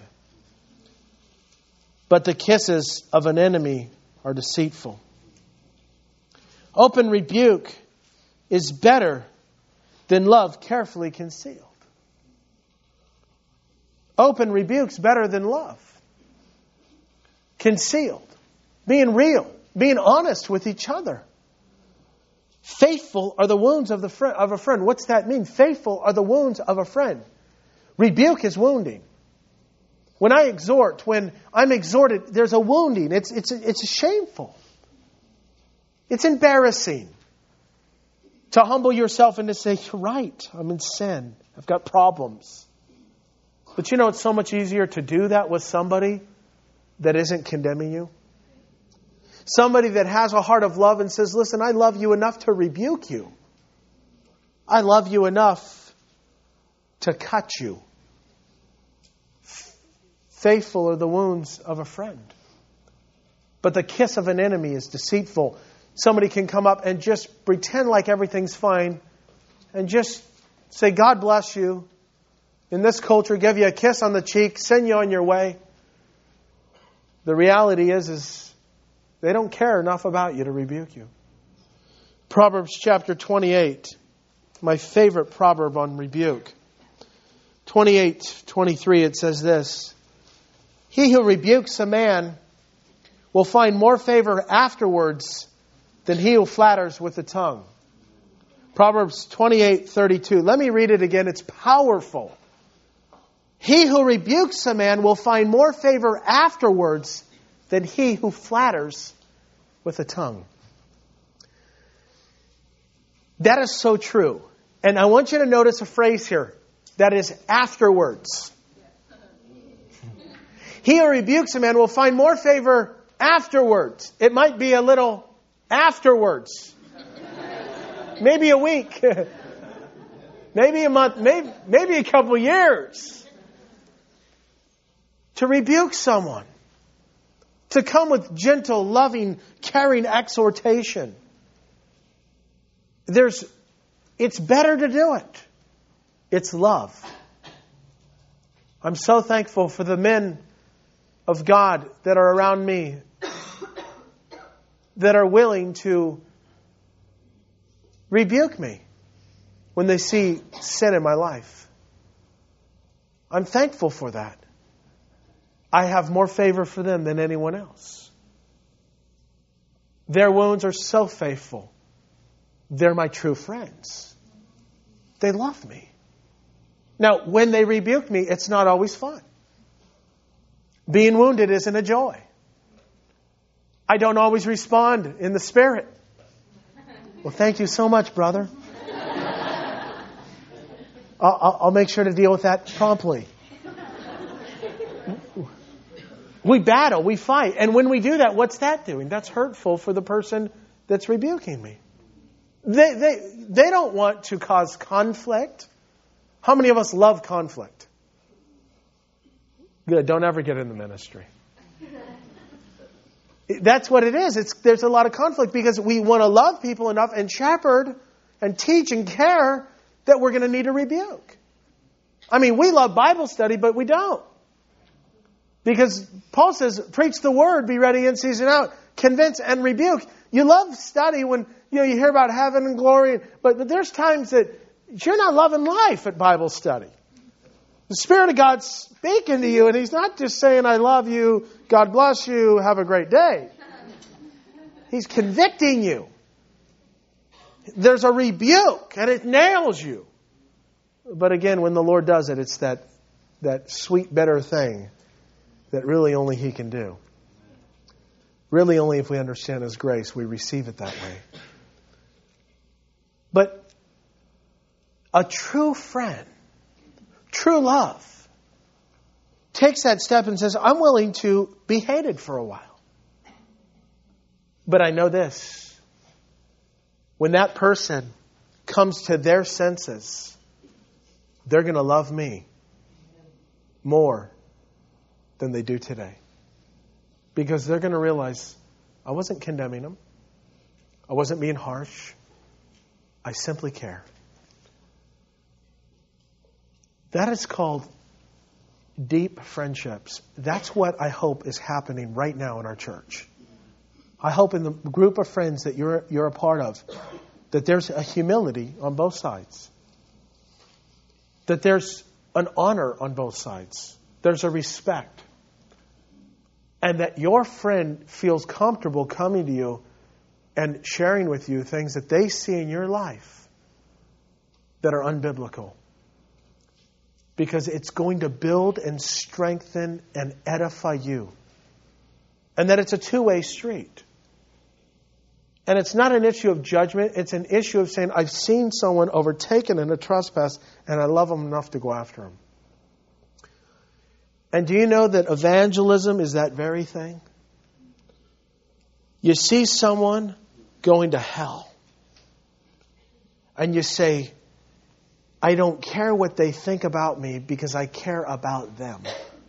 but the kisses of an enemy are deceitful. Open rebuke is better than love carefully concealed. Open rebuke's better than love. concealed. Being real. Being honest with each other. Faithful are the wounds of the fr- of a friend. What's that mean? Faithful are the wounds of a friend. Rebuke is wounding. When I exhort, when I'm exhorted, there's a wounding. It's, it's, it's shameful. It's embarrassing to humble yourself and to say, you're right, I'm in sin. I've got problems. But you know, it's so much easier to do that with somebody that isn't condemning you. Somebody that has a heart of love and says, listen, I love you enough to rebuke you. I love you enough to cut you. Faithful are the wounds of a friend. But the kiss of an enemy is deceitful. Somebody can come up and just pretend like everything's fine and just say, God bless you. In this culture, give you a kiss on the cheek, send you on your way. The reality is, is they don't care enough about you to rebuke you. Proverbs chapter twenty-eight, my favorite proverb on rebuke. twenty-eight twenty-three, it says this. He who rebukes a man will find more favor afterwards than he who flatters with the tongue. Proverbs twenty-eight thirty-two. Let me read it again. It's powerful. He who rebukes a man will find more favor afterwards than he who flatters with the tongue. That is so true. And I want you to notice a phrase here. That is afterwards. He who rebukes a man will find more favor afterwards. It might be a little afterwards. Maybe a week. Maybe a month. Maybe, maybe a couple years. To rebuke someone. To come with gentle, loving, caring exhortation. There's, it's better to do it. It's love. I'm so thankful for the men of God that are around me, that are willing to rebuke me when they see sin in my life. I'm thankful for that. I have more favor for them than anyone else. Their wounds are so faithful. They're my true friends. They love me. Now, when they rebuke me, it's not always fun. Being wounded isn't a joy. I don't always respond in the spirit. Well, thank you so much, brother. I'll, I'll make sure to deal with that promptly. We battle, we fight. And when we do that, what's that doing? That's hurtful for the person that's rebuking me. They, they, they don't want to cause conflict. How many of us love conflict? Good. Don't ever get in the ministry. That's what it is. It's, there's a lot of conflict because we want to love people enough and shepherd and teach and care that we're going to need a rebuke. I mean, we love Bible study, but we don't. Because Paul says, preach the word, be ready in season out, convince and rebuke. You love study when you know you hear about heaven and glory, but, but there's times that you're not loving life at Bible study. The Spirit of God's speaking to you, and He's not just saying, I love you, God bless you, have a great day. He's convicting you. There's a rebuke, and it nails you. But again, when the Lord does it, it's that, that sweet, bitter thing that really only He can do. Really only if we understand His grace, we receive it that way. But a true friend, true love, takes that step and says, I'm willing to be hated for a while. But I know this. When that person comes to their senses, they're going to love me more than they do today. Because they're going to realize, I wasn't condemning them. I wasn't being harsh. I simply care. That is called deep friendships. That's what I hope is happening right now in our church. I hope in the group of friends that you're you're a part of, that there's a humility on both sides. That there's an honor on both sides. There's a respect. And that your friend feels comfortable coming to you and sharing with you things that they see in your life that are unbiblical. Because it's going to build and strengthen and edify you. And that it's a two-way street. And it's not an issue of judgment. It's an issue of saying, I've seen someone overtaken in a trespass and I love them enough to go after them. And do you know that evangelism is that very thing? You see someone going to hell. And you say, I don't care what they think about me because I care about them.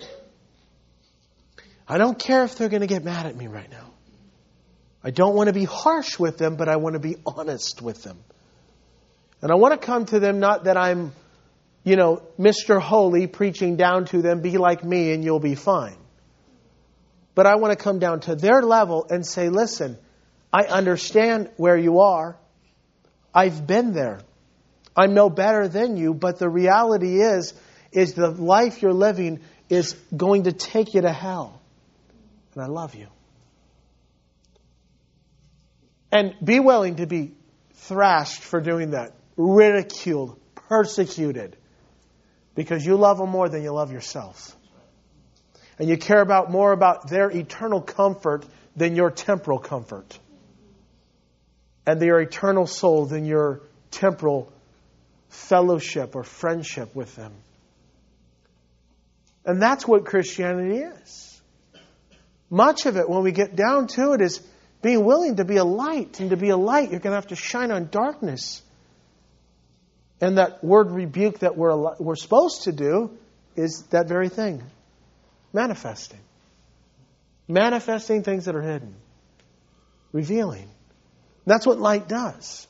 I don't care if they're going to get mad at me right now. I don't want to be harsh with them, but I want to be honest with them. And I want to come to them, not that I'm, you know, Mister Holy preaching down to them, be like me and you'll be fine. But I want to come down to their level and say, listen, I understand where you are. I've been there. I'm no better than you, but the reality is, is the life you're living is going to take you to hell. And I love you. And be willing to be thrashed for doing that, ridiculed, persecuted, because you love them more than you love yourself. And you care about more about their eternal comfort than your temporal comfort. And their eternal soul than your temporal fellowship or friendship with them. And that's what Christianity is. Much of it, when we get down to it, is being willing to be a light. And to be a light, you're going to have to shine on darkness. And that word rebuke that we're, we're supposed to do is that very thing. Manifesting. Manifesting things that are hidden. Revealing. That's what light does.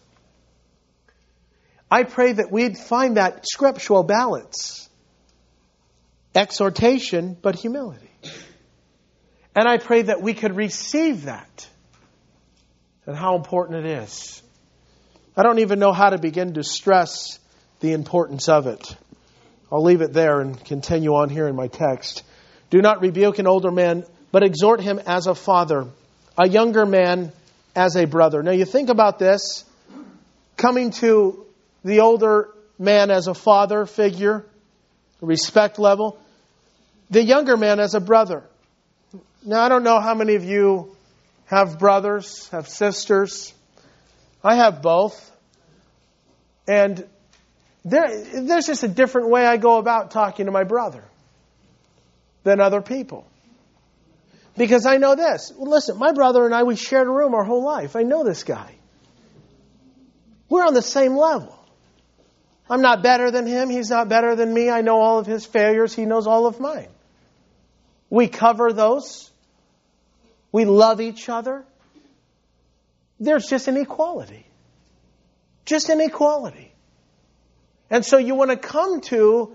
I pray that we'd find that scriptural balance. Exhortation, but humility. And I pray that we could receive that. And how important it is. I don't even know how to begin to stress the importance of it. I'll leave it there and continue on here in my text. Do not rebuke an older man, but exhort him as a father, a younger man as a brother. Now you think about this, coming to the older man as a father figure, respect level, the younger man as a brother. Now I don't know how many of you have brothers, have sisters. I have both. And there, there's just a different way I go about talking to my brother than other people. Because I know this. Well, listen, my brother and I, we shared a room our whole life. I know this guy. We're on the same level. I'm not better than him. He's not better than me. I know all of his failures. He knows all of mine. We cover those. We love each other. There's just an equality. Just an equality. And so you want to come to,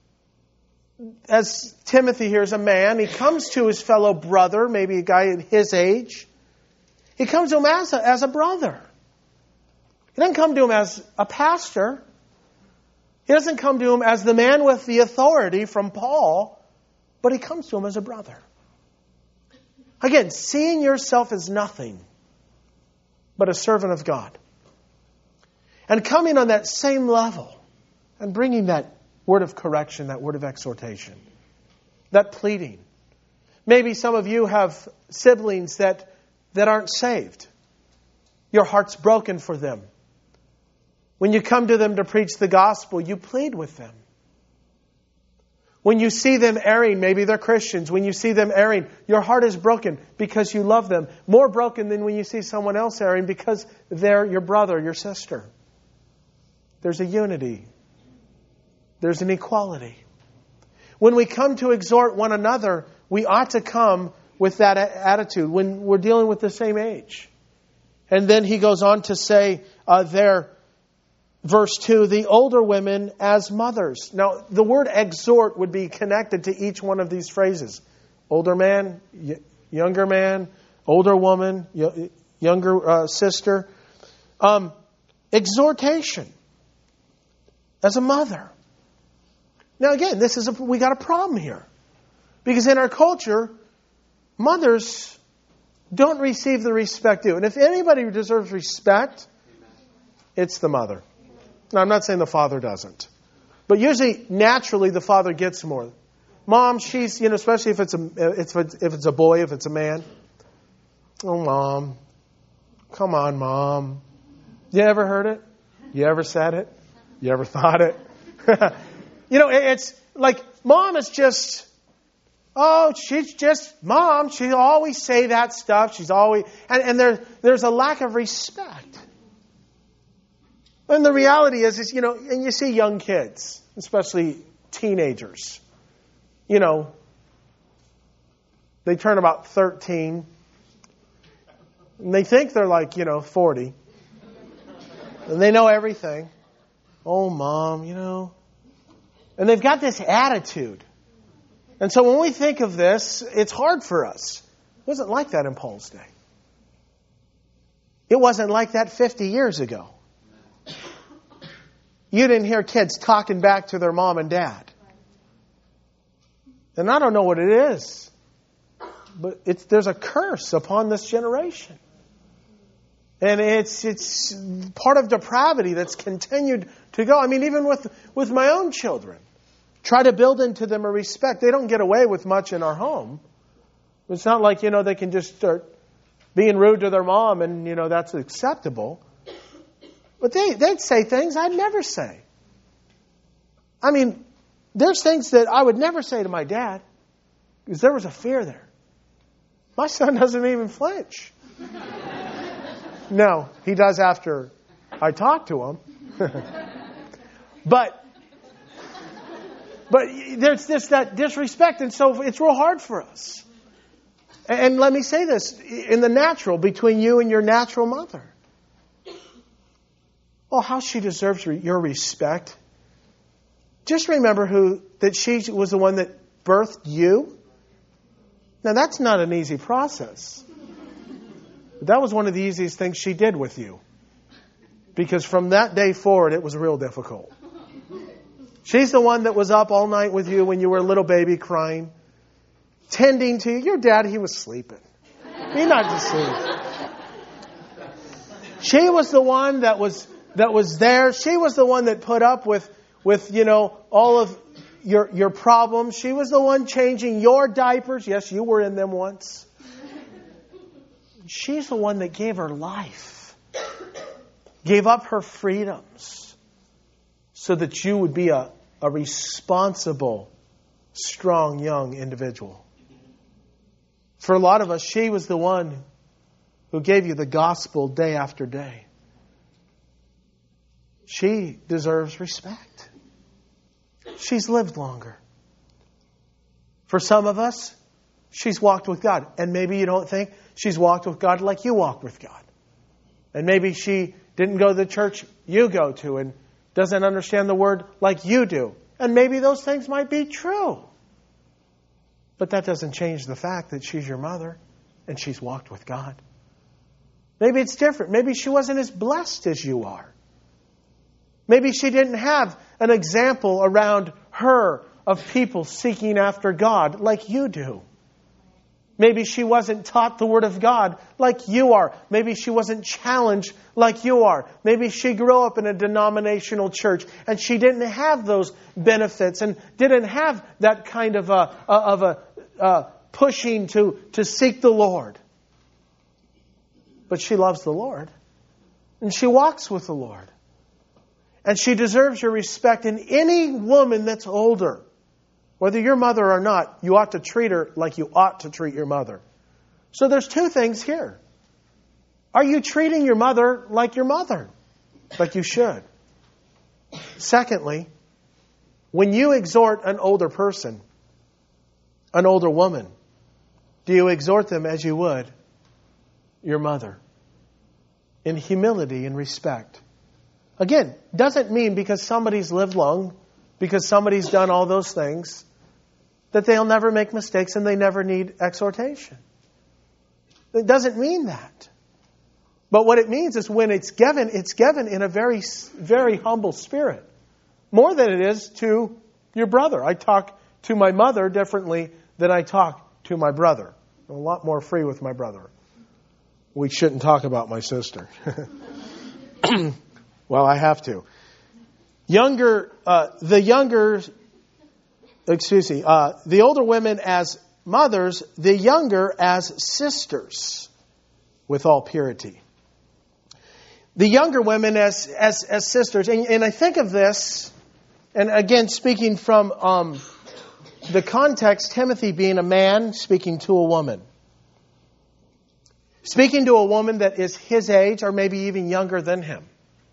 as Timothy here is a man, he comes to his fellow brother, maybe a guy at his age. He comes to him as a, as a brother. He doesn't come to him as a pastor. He doesn't come to him as the man with the authority from Paul, but he comes to him as a brother. Again, seeing yourself as nothing but a servant of God. And coming on that same level and bringing that word of correction, that word of exhortation, that pleading. Maybe some of you have siblings that, that aren't saved. Your heart's broken for them. When you come to them to preach the gospel, you plead with them. When you see them erring, maybe they're Christians, when you see them erring, your heart is broken because you love them. More broken than when you see someone else erring because they're your brother, your sister. There's a unity. There's an equality. When we come to exhort one another, we ought to come with that attitude when we're dealing with the same age. And then he goes on to say uh, there, verse two, the older women as mothers. Now, the word exhort would be connected to each one of these phrases. Older man, y- younger man, older woman, y- younger uh, sister. Um, exhortation as a mother. Now again, this is a, we got a problem here. Because in our culture, mothers don't receive the respect due. And if anybody deserves respect, it's the mother. Now, I'm not saying the father doesn't. But usually, naturally, the father gets more. Mom, she's, you know, especially if it's a if it's, if it's a boy, if it's a man. Oh, Mom. Come on, Mom. You ever heard it? You ever said it? You ever thought it? You know, it's like, Mom is just, oh, she's just Mom. She'll always say that stuff. She's always, and, and there, there's a lack of respect. And the reality is, is, you know, and you see young kids, especially teenagers, you know, they turn about thirteen, and they think they're like, you know, forty, and they know everything. Oh, Mom, you know, and they've got this attitude. And so when we think of this, it's hard for us. It wasn't like that in Paul's day. It wasn't like that fifty years ago. You didn't hear kids talking back to their mom and dad. And I don't know what it is, but it's, there's a curse upon this generation. And it's it's part of depravity that's continued to go. I mean, even with, with my own children, try to build into them a respect. They don't get away with much in our home. It's not like, you know, they can just start being rude to their mom and, you know, that's acceptable. But they, they'd say things I'd never say. I mean, there's things that I would never say to my dad because there was a fear there. My son doesn't even flinch. No, he does after I talk to him. But but there's this that disrespect, and so it's real hard for us. And let me say this, in the natural, between you and your natural mother. Oh, how she deserves your respect. Just remember who that she was the one that birthed you. Now, that's not an easy process. But that was one of the easiest things she did with you. Because from that day forward, it was real difficult. She's the one that was up all night with you when you were a little baby crying, tending to you. Your dad, he was sleeping. He not to sleep. She was the one that was that was there. She was the one that put up with, with you know, all of your your problems. She was the one changing your diapers. Yes, you were in them once. She's the one that gave her life, gave up her freedoms, so that you would be a, a responsible, strong, young individual. For a lot of us, she was the one who gave you the gospel day after day. She deserves respect. She's lived longer. For some of us, she's walked with God. And maybe you don't think she's walked with God like you walk with God. And maybe she didn't go to the church you go to and doesn't understand the word like you do. And maybe those things might be true. But that doesn't change the fact that she's your mother and she's walked with God. Maybe it's different. Maybe she wasn't as blessed as you are. Maybe she didn't have an example around her of people seeking after God like you do. Maybe she wasn't taught the Word of God like you are. Maybe she wasn't challenged like you are. Maybe she grew up in a denominational church and she didn't have those benefits and didn't have that kind of a, of a uh, pushing to, to seek the Lord. But she loves the Lord. And she walks with the Lord. And she deserves your respect. And any woman that's older, whether your mother or not, you ought to treat her like you ought to treat your mother. So there's two things here. Are you treating your mother like your mother? Like you should. Secondly, when you exhort an older person, an older woman, do you exhort them as you would your mother? In humility and respect. Again, doesn't mean because somebody's lived long, because somebody's done all those things, that they'll never make mistakes and they never need exhortation. It doesn't mean that. But what it means is when it's given, it's given in a very, very humble spirit. More than it is to your brother. I talk to my mother differently than I talk to my brother. I'm a lot more free with my brother. We shouldn't talk about my sister. Well, I have to. Younger, uh, the younger, excuse me, uh, the older women as mothers, the younger as sisters, with all purity. The younger women as as, as sisters, and, and I think of this, and again, speaking from um, the context, Timothy being a man speaking to a woman. Speaking to a woman that is his age or maybe even younger than him.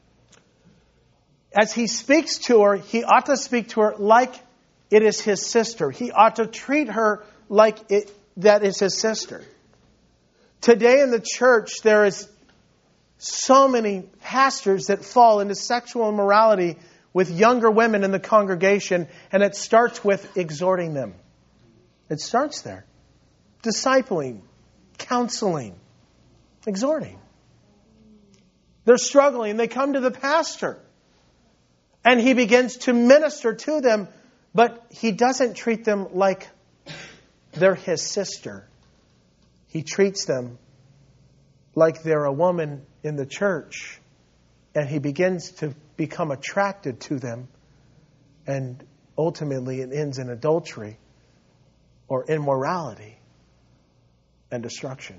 As he speaks to her, he ought to speak to her like it is his sister. He ought to treat her like it, that is his sister. Today in the church, there is so many pastors that fall into sexual immorality with younger women in the congregation, and it starts with exhorting them. It starts there. Discipling, counseling, exhorting. They're struggling. They come to the pastor. And he begins to minister to them. But he doesn't treat them like they're his sister. He treats them like they're a woman in the church. And he begins to become attracted to them. And ultimately it ends in adultery or immorality and destruction.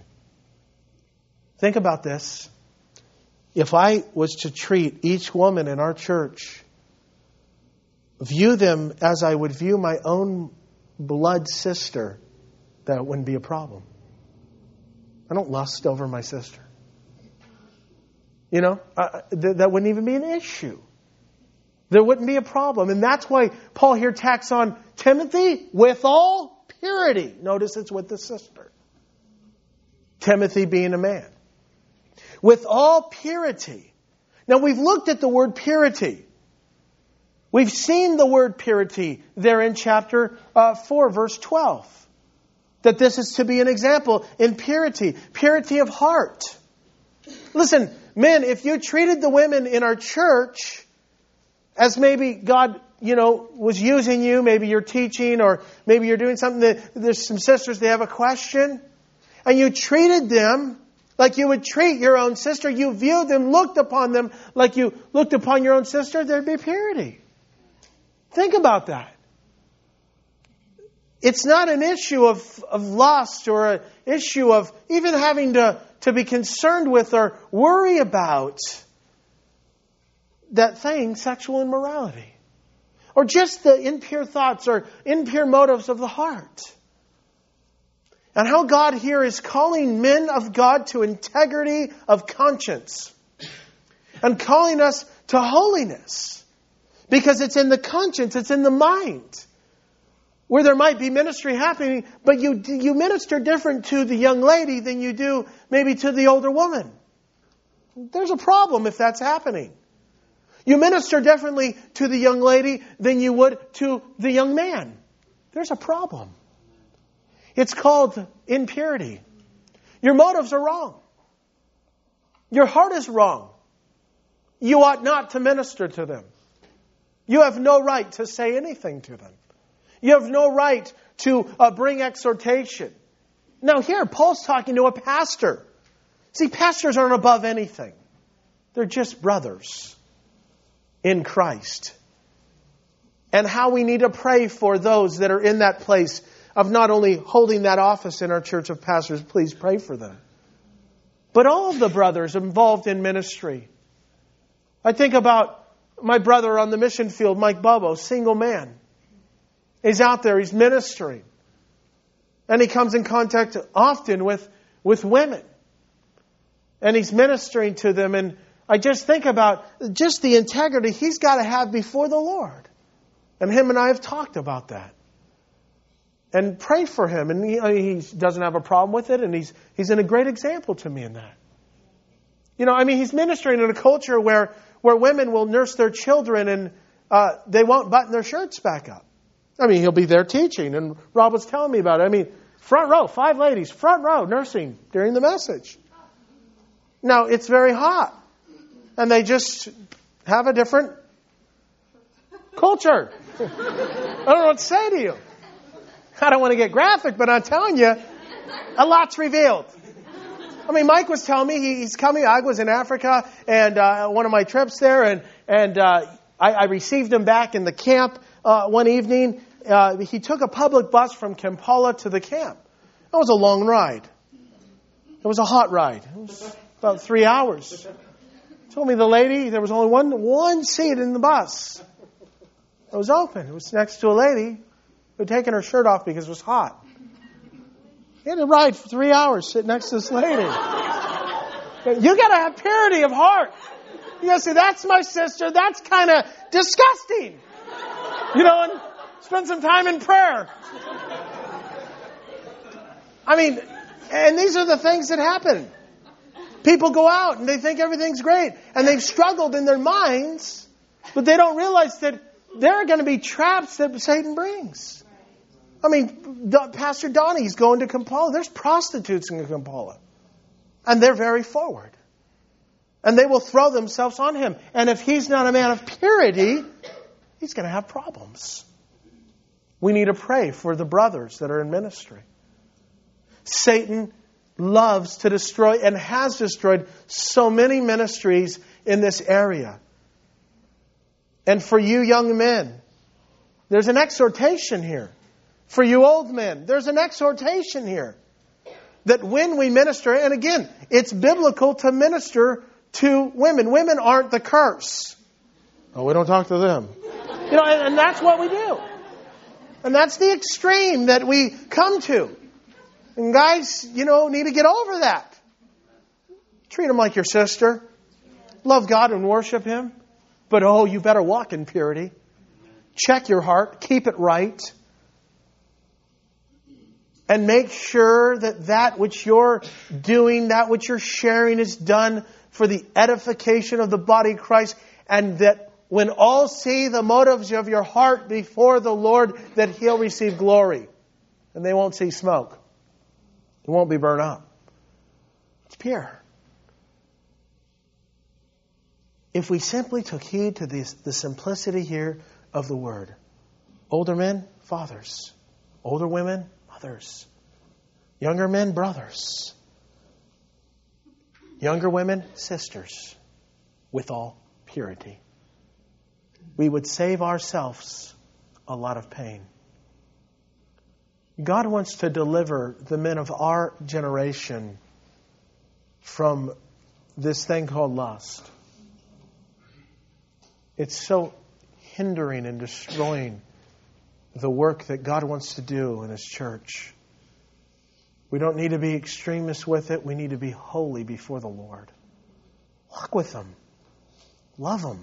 Think about this. If I was to treat each woman in our church, view them as I would view my own blood sister, that wouldn't be a problem. I don't lust over my sister. You know, uh, th- that wouldn't even be an issue. There wouldn't be a problem. And that's why Paul here tacks on Timothy with all purity. Notice it's with the sister. Timothy being a man. With all purity. Now we've looked at the word purity. We've seen the word purity there in chapter uh, four, verse twelve. That this is to be an example in purity. Purity of heart. Listen, men, if you treated the women in our church as maybe God, you know, was using you, maybe you're teaching or maybe you're doing something that there's some sisters, they have a question, and you treated them like you would treat your own sister, you viewed them, looked upon them like you looked upon your own sister, there'd be purity. Think about that. It's not an issue of, of lust or an issue of even having to, to be concerned with or worry about that thing, sexual immorality. Or just the impure thoughts or impure motives of the heart. And how God here is calling men of God to integrity of conscience. And calling us to holiness. Because it's in the conscience, it's in the mind. Where there might be ministry happening, but you you minister different to the young lady than you do maybe to the older woman. There's a problem if that's happening. You minister differently to the young lady than you would to the young man. There's a problem. It's called impurity. Your motives are wrong. Your heart is wrong. You ought not to minister to them. You have no right to say anything to them. You have no right to uh, bring exhortation. Now here, Paul's talking to a pastor. See, pastors aren't above anything. They're just brothers in Christ. And how we need to pray for those that are in that place of not only holding that office in our church of pastors, please pray for them. But all of the brothers involved in ministry. I think about my brother on the mission field, Mike Bobo, single man. He's out there, he's ministering. And he comes in contact often with, with women. And he's ministering to them. And I just think about just the integrity he's got to have before the Lord. And him and I have talked about that. And pray for him. And he, he doesn't have a problem with it. And he's he's in a great example to me in that. You know, I mean, he's ministering in a culture where, where women will nurse their children and uh, they won't button their shirts back up. I mean, he'll be there teaching. And Rob was telling me about it. I mean, front row, five ladies, front row, nursing during the message. Now, it's very hot. And they just have a different culture. I don't know what to say to you. I don't want to get graphic, but I'm telling you, A lot's revealed. I mean, Mike was telling me he, he's coming. I was in Africa and uh, one of my trips there, and and uh, I, I received him back in the camp uh, one evening. Uh, he took a public bus from Kampala to the camp. That was a long ride. It was a hot ride. It was about three hours. Told me the lady, there was only one one seat in the bus. It was open. It was next to a lady who had taken her shirt off because it was hot. He had to ride for three hours sitting next to this lady. You got to have purity of heart. You got to say, that's my sister. That's kind of disgusting. You know, and spend some time in prayer. I mean, and these are the things that happen. People go out and they think everything's great. And they've struggled in their minds, but they don't realize that there are going to be traps that Satan brings. I mean, Pastor Donnie's going to Kampala. There's prostitutes in Kampala. And they're very forward. And they will throw themselves on him. And if he's not a man of purity, he's going to have problems. We need to pray for the brothers that are in ministry. Satan loves to destroy and has destroyed so many ministries in this area. And for you young men, there's an exhortation here. For you old men, there's an exhortation here. That when we minister, and again, it's biblical to minister to women. Women aren't the curse. Oh, we don't talk to them. You know, and, and that's what we do. And that's the extreme that we come to. And guys, you know, need to get over that. Treat them like your sister. Love God and worship Him. But oh, you better walk in purity. Check your heart. Keep it right. And make sure that that which you're doing, that which you're sharing is done for the edification of the body of Christ. And that when all see the motives of your heart before the Lord, that He'll receive glory. And they won't see smoke. It won't be burned up. It's pure. If we simply took heed to this, the simplicity here of the word. Older men, fathers. Older women, mothers. Younger men, brothers. Younger women, sisters. With all purity. We would save ourselves a lot of pain. God wants to deliver the men of our generation from this thing called lust. It's so hindering and destroying the work that God wants to do in His church. We don't need to be extremists with it. We need to be holy before the Lord. Walk with Him. Love Him.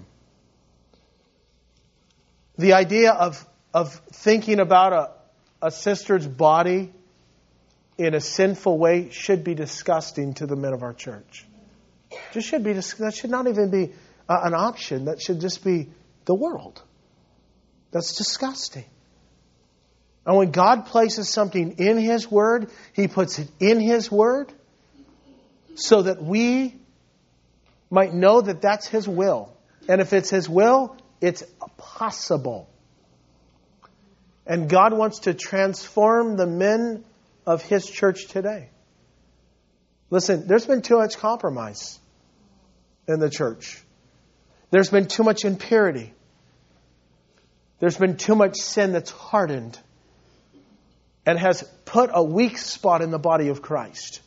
The idea of, of thinking about a, a sister's body in a sinful way should be disgusting to the men of our church. Just should be. That should not even be uh, an option. That should just be the world. That's disgusting. And when God places something in His Word, He puts it in His Word so that we might know that that's His will. And if it's His will, it's possible. And God wants to transform the men of His church today. Listen, there's been too much compromise in the church. There's been too much impurity. There's been too much sin that's hardened and has put a weak spot in the body of Christ.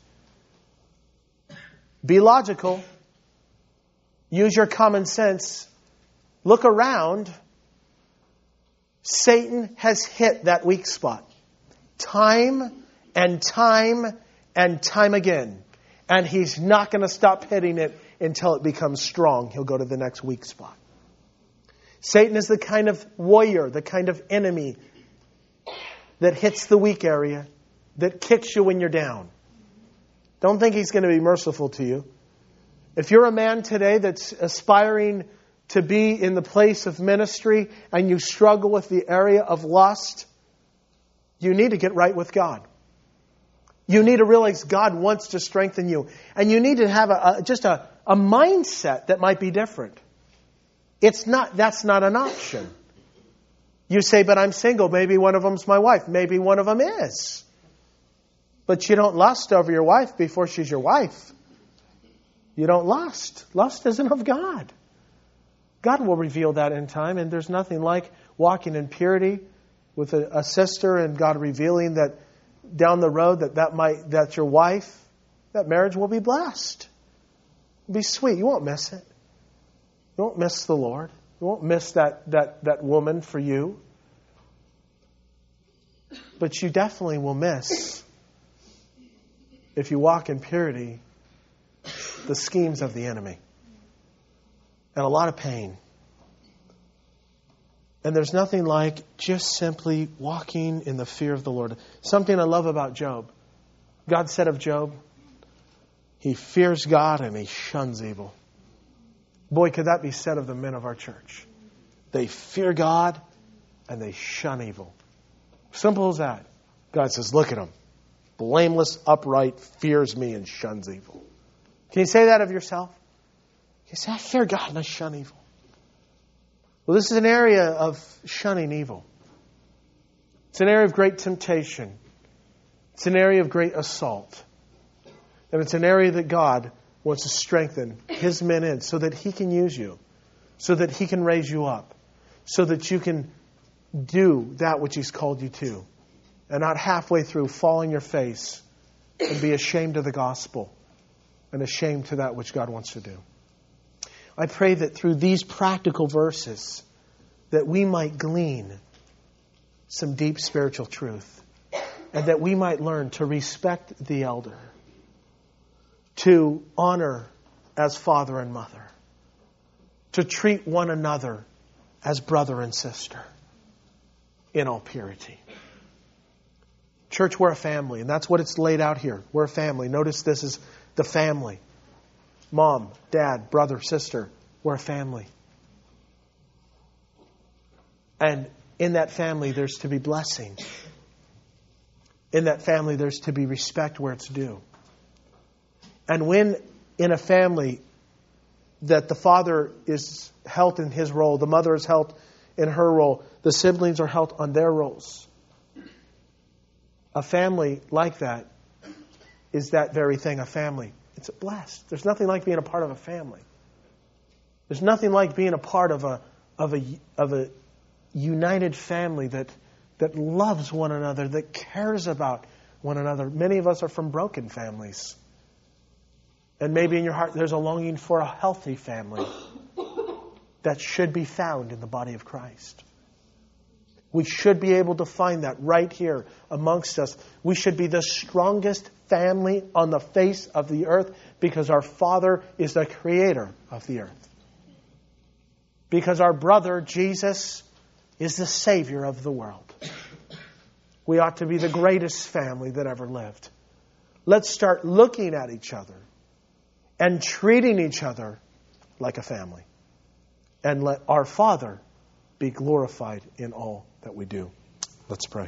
Be logical. Use your common sense. Look around. Satan has hit that weak spot. Time and time and time again. And he's not going to stop hitting it until it becomes strong. He'll go to the next weak spot. Satan is the kind of warrior, the kind of enemy that hits the weak area, that kicks you when you're down. Don't think he's going to be merciful to you. If you're a man today that's aspiring to be in the place of ministry and you struggle with the area of lust, you need to get right with God. You need to realize God wants to strengthen you. And you need to have a, a, just a, a mindset that might be different. It's not, that's not an option. You say, but I'm single. Maybe one of them's my wife. Maybe one of them is. But you don't lust over your wife before she's your wife. You don't lust. Lust isn't of God. God will reveal that in time, and there's nothing like walking in purity with a, a sister and God revealing that down the road that that might that's your wife. That marriage will be blessed. It'll be sweet. You won't miss it. You won't miss the Lord. You won't miss that that that woman for you. But you definitely will miss, if you walk in purity, the schemes of the enemy. And a lot of pain. And there's nothing like just simply walking in the fear of the Lord. Something I love about Job. God said of Job, he fears God and he shuns evil. Boy, could that be said of the men of our church. They fear God and they shun evil. Simple as that. God says, look at him. Blameless, upright, fears me and shuns evil. Can you say that of yourself? You say, I fear God and I shun evil. Well, this is an area of shunning evil. It's an area of great temptation. It's an area of great assault. And it's an area that God wants to strengthen His men in so that He can use you, so that He can raise you up, so that you can do that which He's called you to, and not halfway through fall on your face and be ashamed of the gospel and ashamed to that which God wants to do. I pray that through these practical verses that we might glean some deep spiritual truth, and that we might learn to respect the elder, to honor as father and mother, to treat one another as brother and sister in all purity. Church, we're a family, and that's what it's laid out here. We're a family. Notice this is the family. Mom, dad, brother, sister. We're a family. And in that family, there's to be blessing. In that family, there's to be respect where it's due. And when in a family that the father is held in his role, the mother is held in her role, the siblings are held on their roles. A family like that is that very thing, a family. It's blessed. There's nothing like being a part of a family. There's nothing like being a part of a of a of a united family that that loves one another, that cares about one another. Many of us are from broken families. And maybe in your heart there's a longing for a healthy family that should be found in the body of Christ. We should be able to find that right here amongst us. We should be the strongest family on the face of the earth because our Father is the creator of the earth. Because our brother, Jesus, is the Savior of the world. We ought to be the greatest family that ever lived. Let's start looking at each other and treating each other like a family. And let our Father be glorified in all that we do. Let's pray.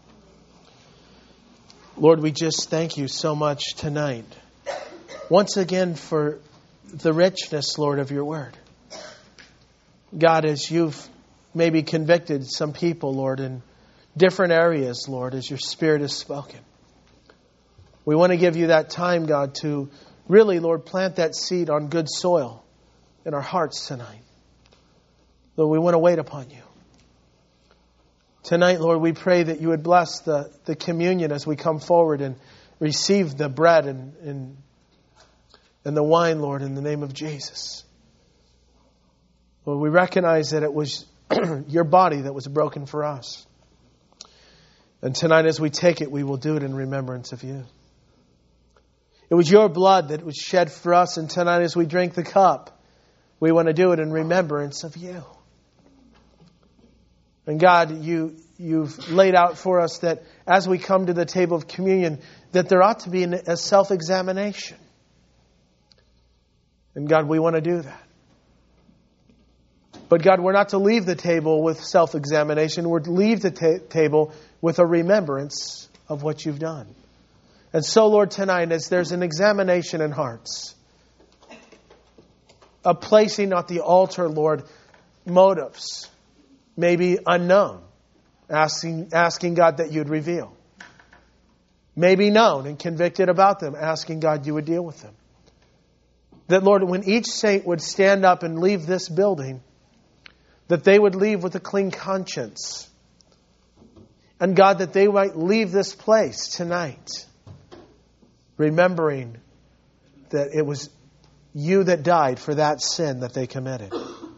Lord, we just thank you so much tonight. Once again for the richness, Lord, of your word. God, as you've maybe convicted some people, Lord, in different areas, Lord, as your Spirit has spoken. We want to give you that time, God, to really, Lord, plant that seed on good soil in our hearts tonight. Lord, we want to wait upon you. Tonight, Lord, we pray that you would bless the, the communion as we come forward and receive the bread and, and, and the wine, Lord, in the name of Jesus. Lord, we recognize that it was your body that was broken for us. And tonight as we take it, we will do it in remembrance of you. It was your blood that was shed for us, and tonight as we drink the cup, we want to do it in remembrance of you. And God, you, you've laid out for us that as we come to the table of communion, that there ought to be a self-examination. And God, we want to do that. But God, we're not to leave the table with self-examination. We're to leave the ta- table with a remembrance of what you've done. And so, Lord, tonight, as there's an examination in hearts, a placing at the altar, Lord, motives, maybe unknown, asking, asking God that you'd reveal. may be known and convicted about them, asking God you would deal with them. That, Lord, when each saint would stand up and leave this building, that they would leave with a clean conscience. And God, that they might leave this place tonight, remembering that it was you that died for that sin that they committed.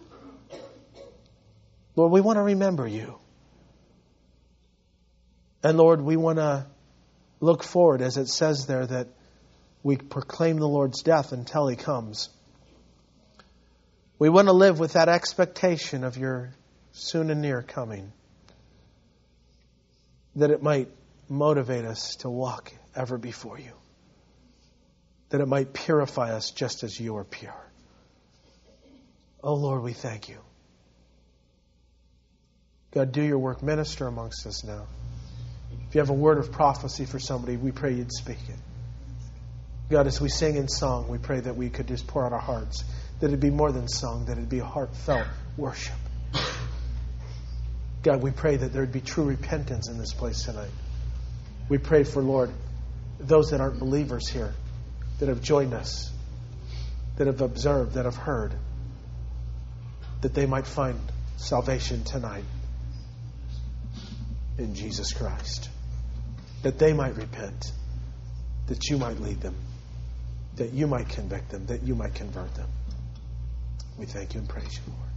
Lord, we want to remember you. And Lord, we want to look forward, as it says there, that we proclaim the Lord's death until He comes. We want to live with that expectation of your soon and near coming, that it might motivate us to walk ever before you, that it might purify us just as you are pure. Oh Lord, we thank you. God, do your work. Minister amongst us now. If you have a word of prophecy for somebody, we pray you'd speak it. God, as we sing in song, we pray that we could just pour out our hearts, that it'd be more than song, that it'd be a heartfelt worship. God, we pray that there'd be true repentance in this place tonight. We pray for, Lord, those that aren't believers here, that have joined us, that have observed, that have heard, that they might find salvation tonight in Jesus Christ. That they might repent, that you might lead them, that you might convict them, that you might convert them. We thank you and praise you, Lord.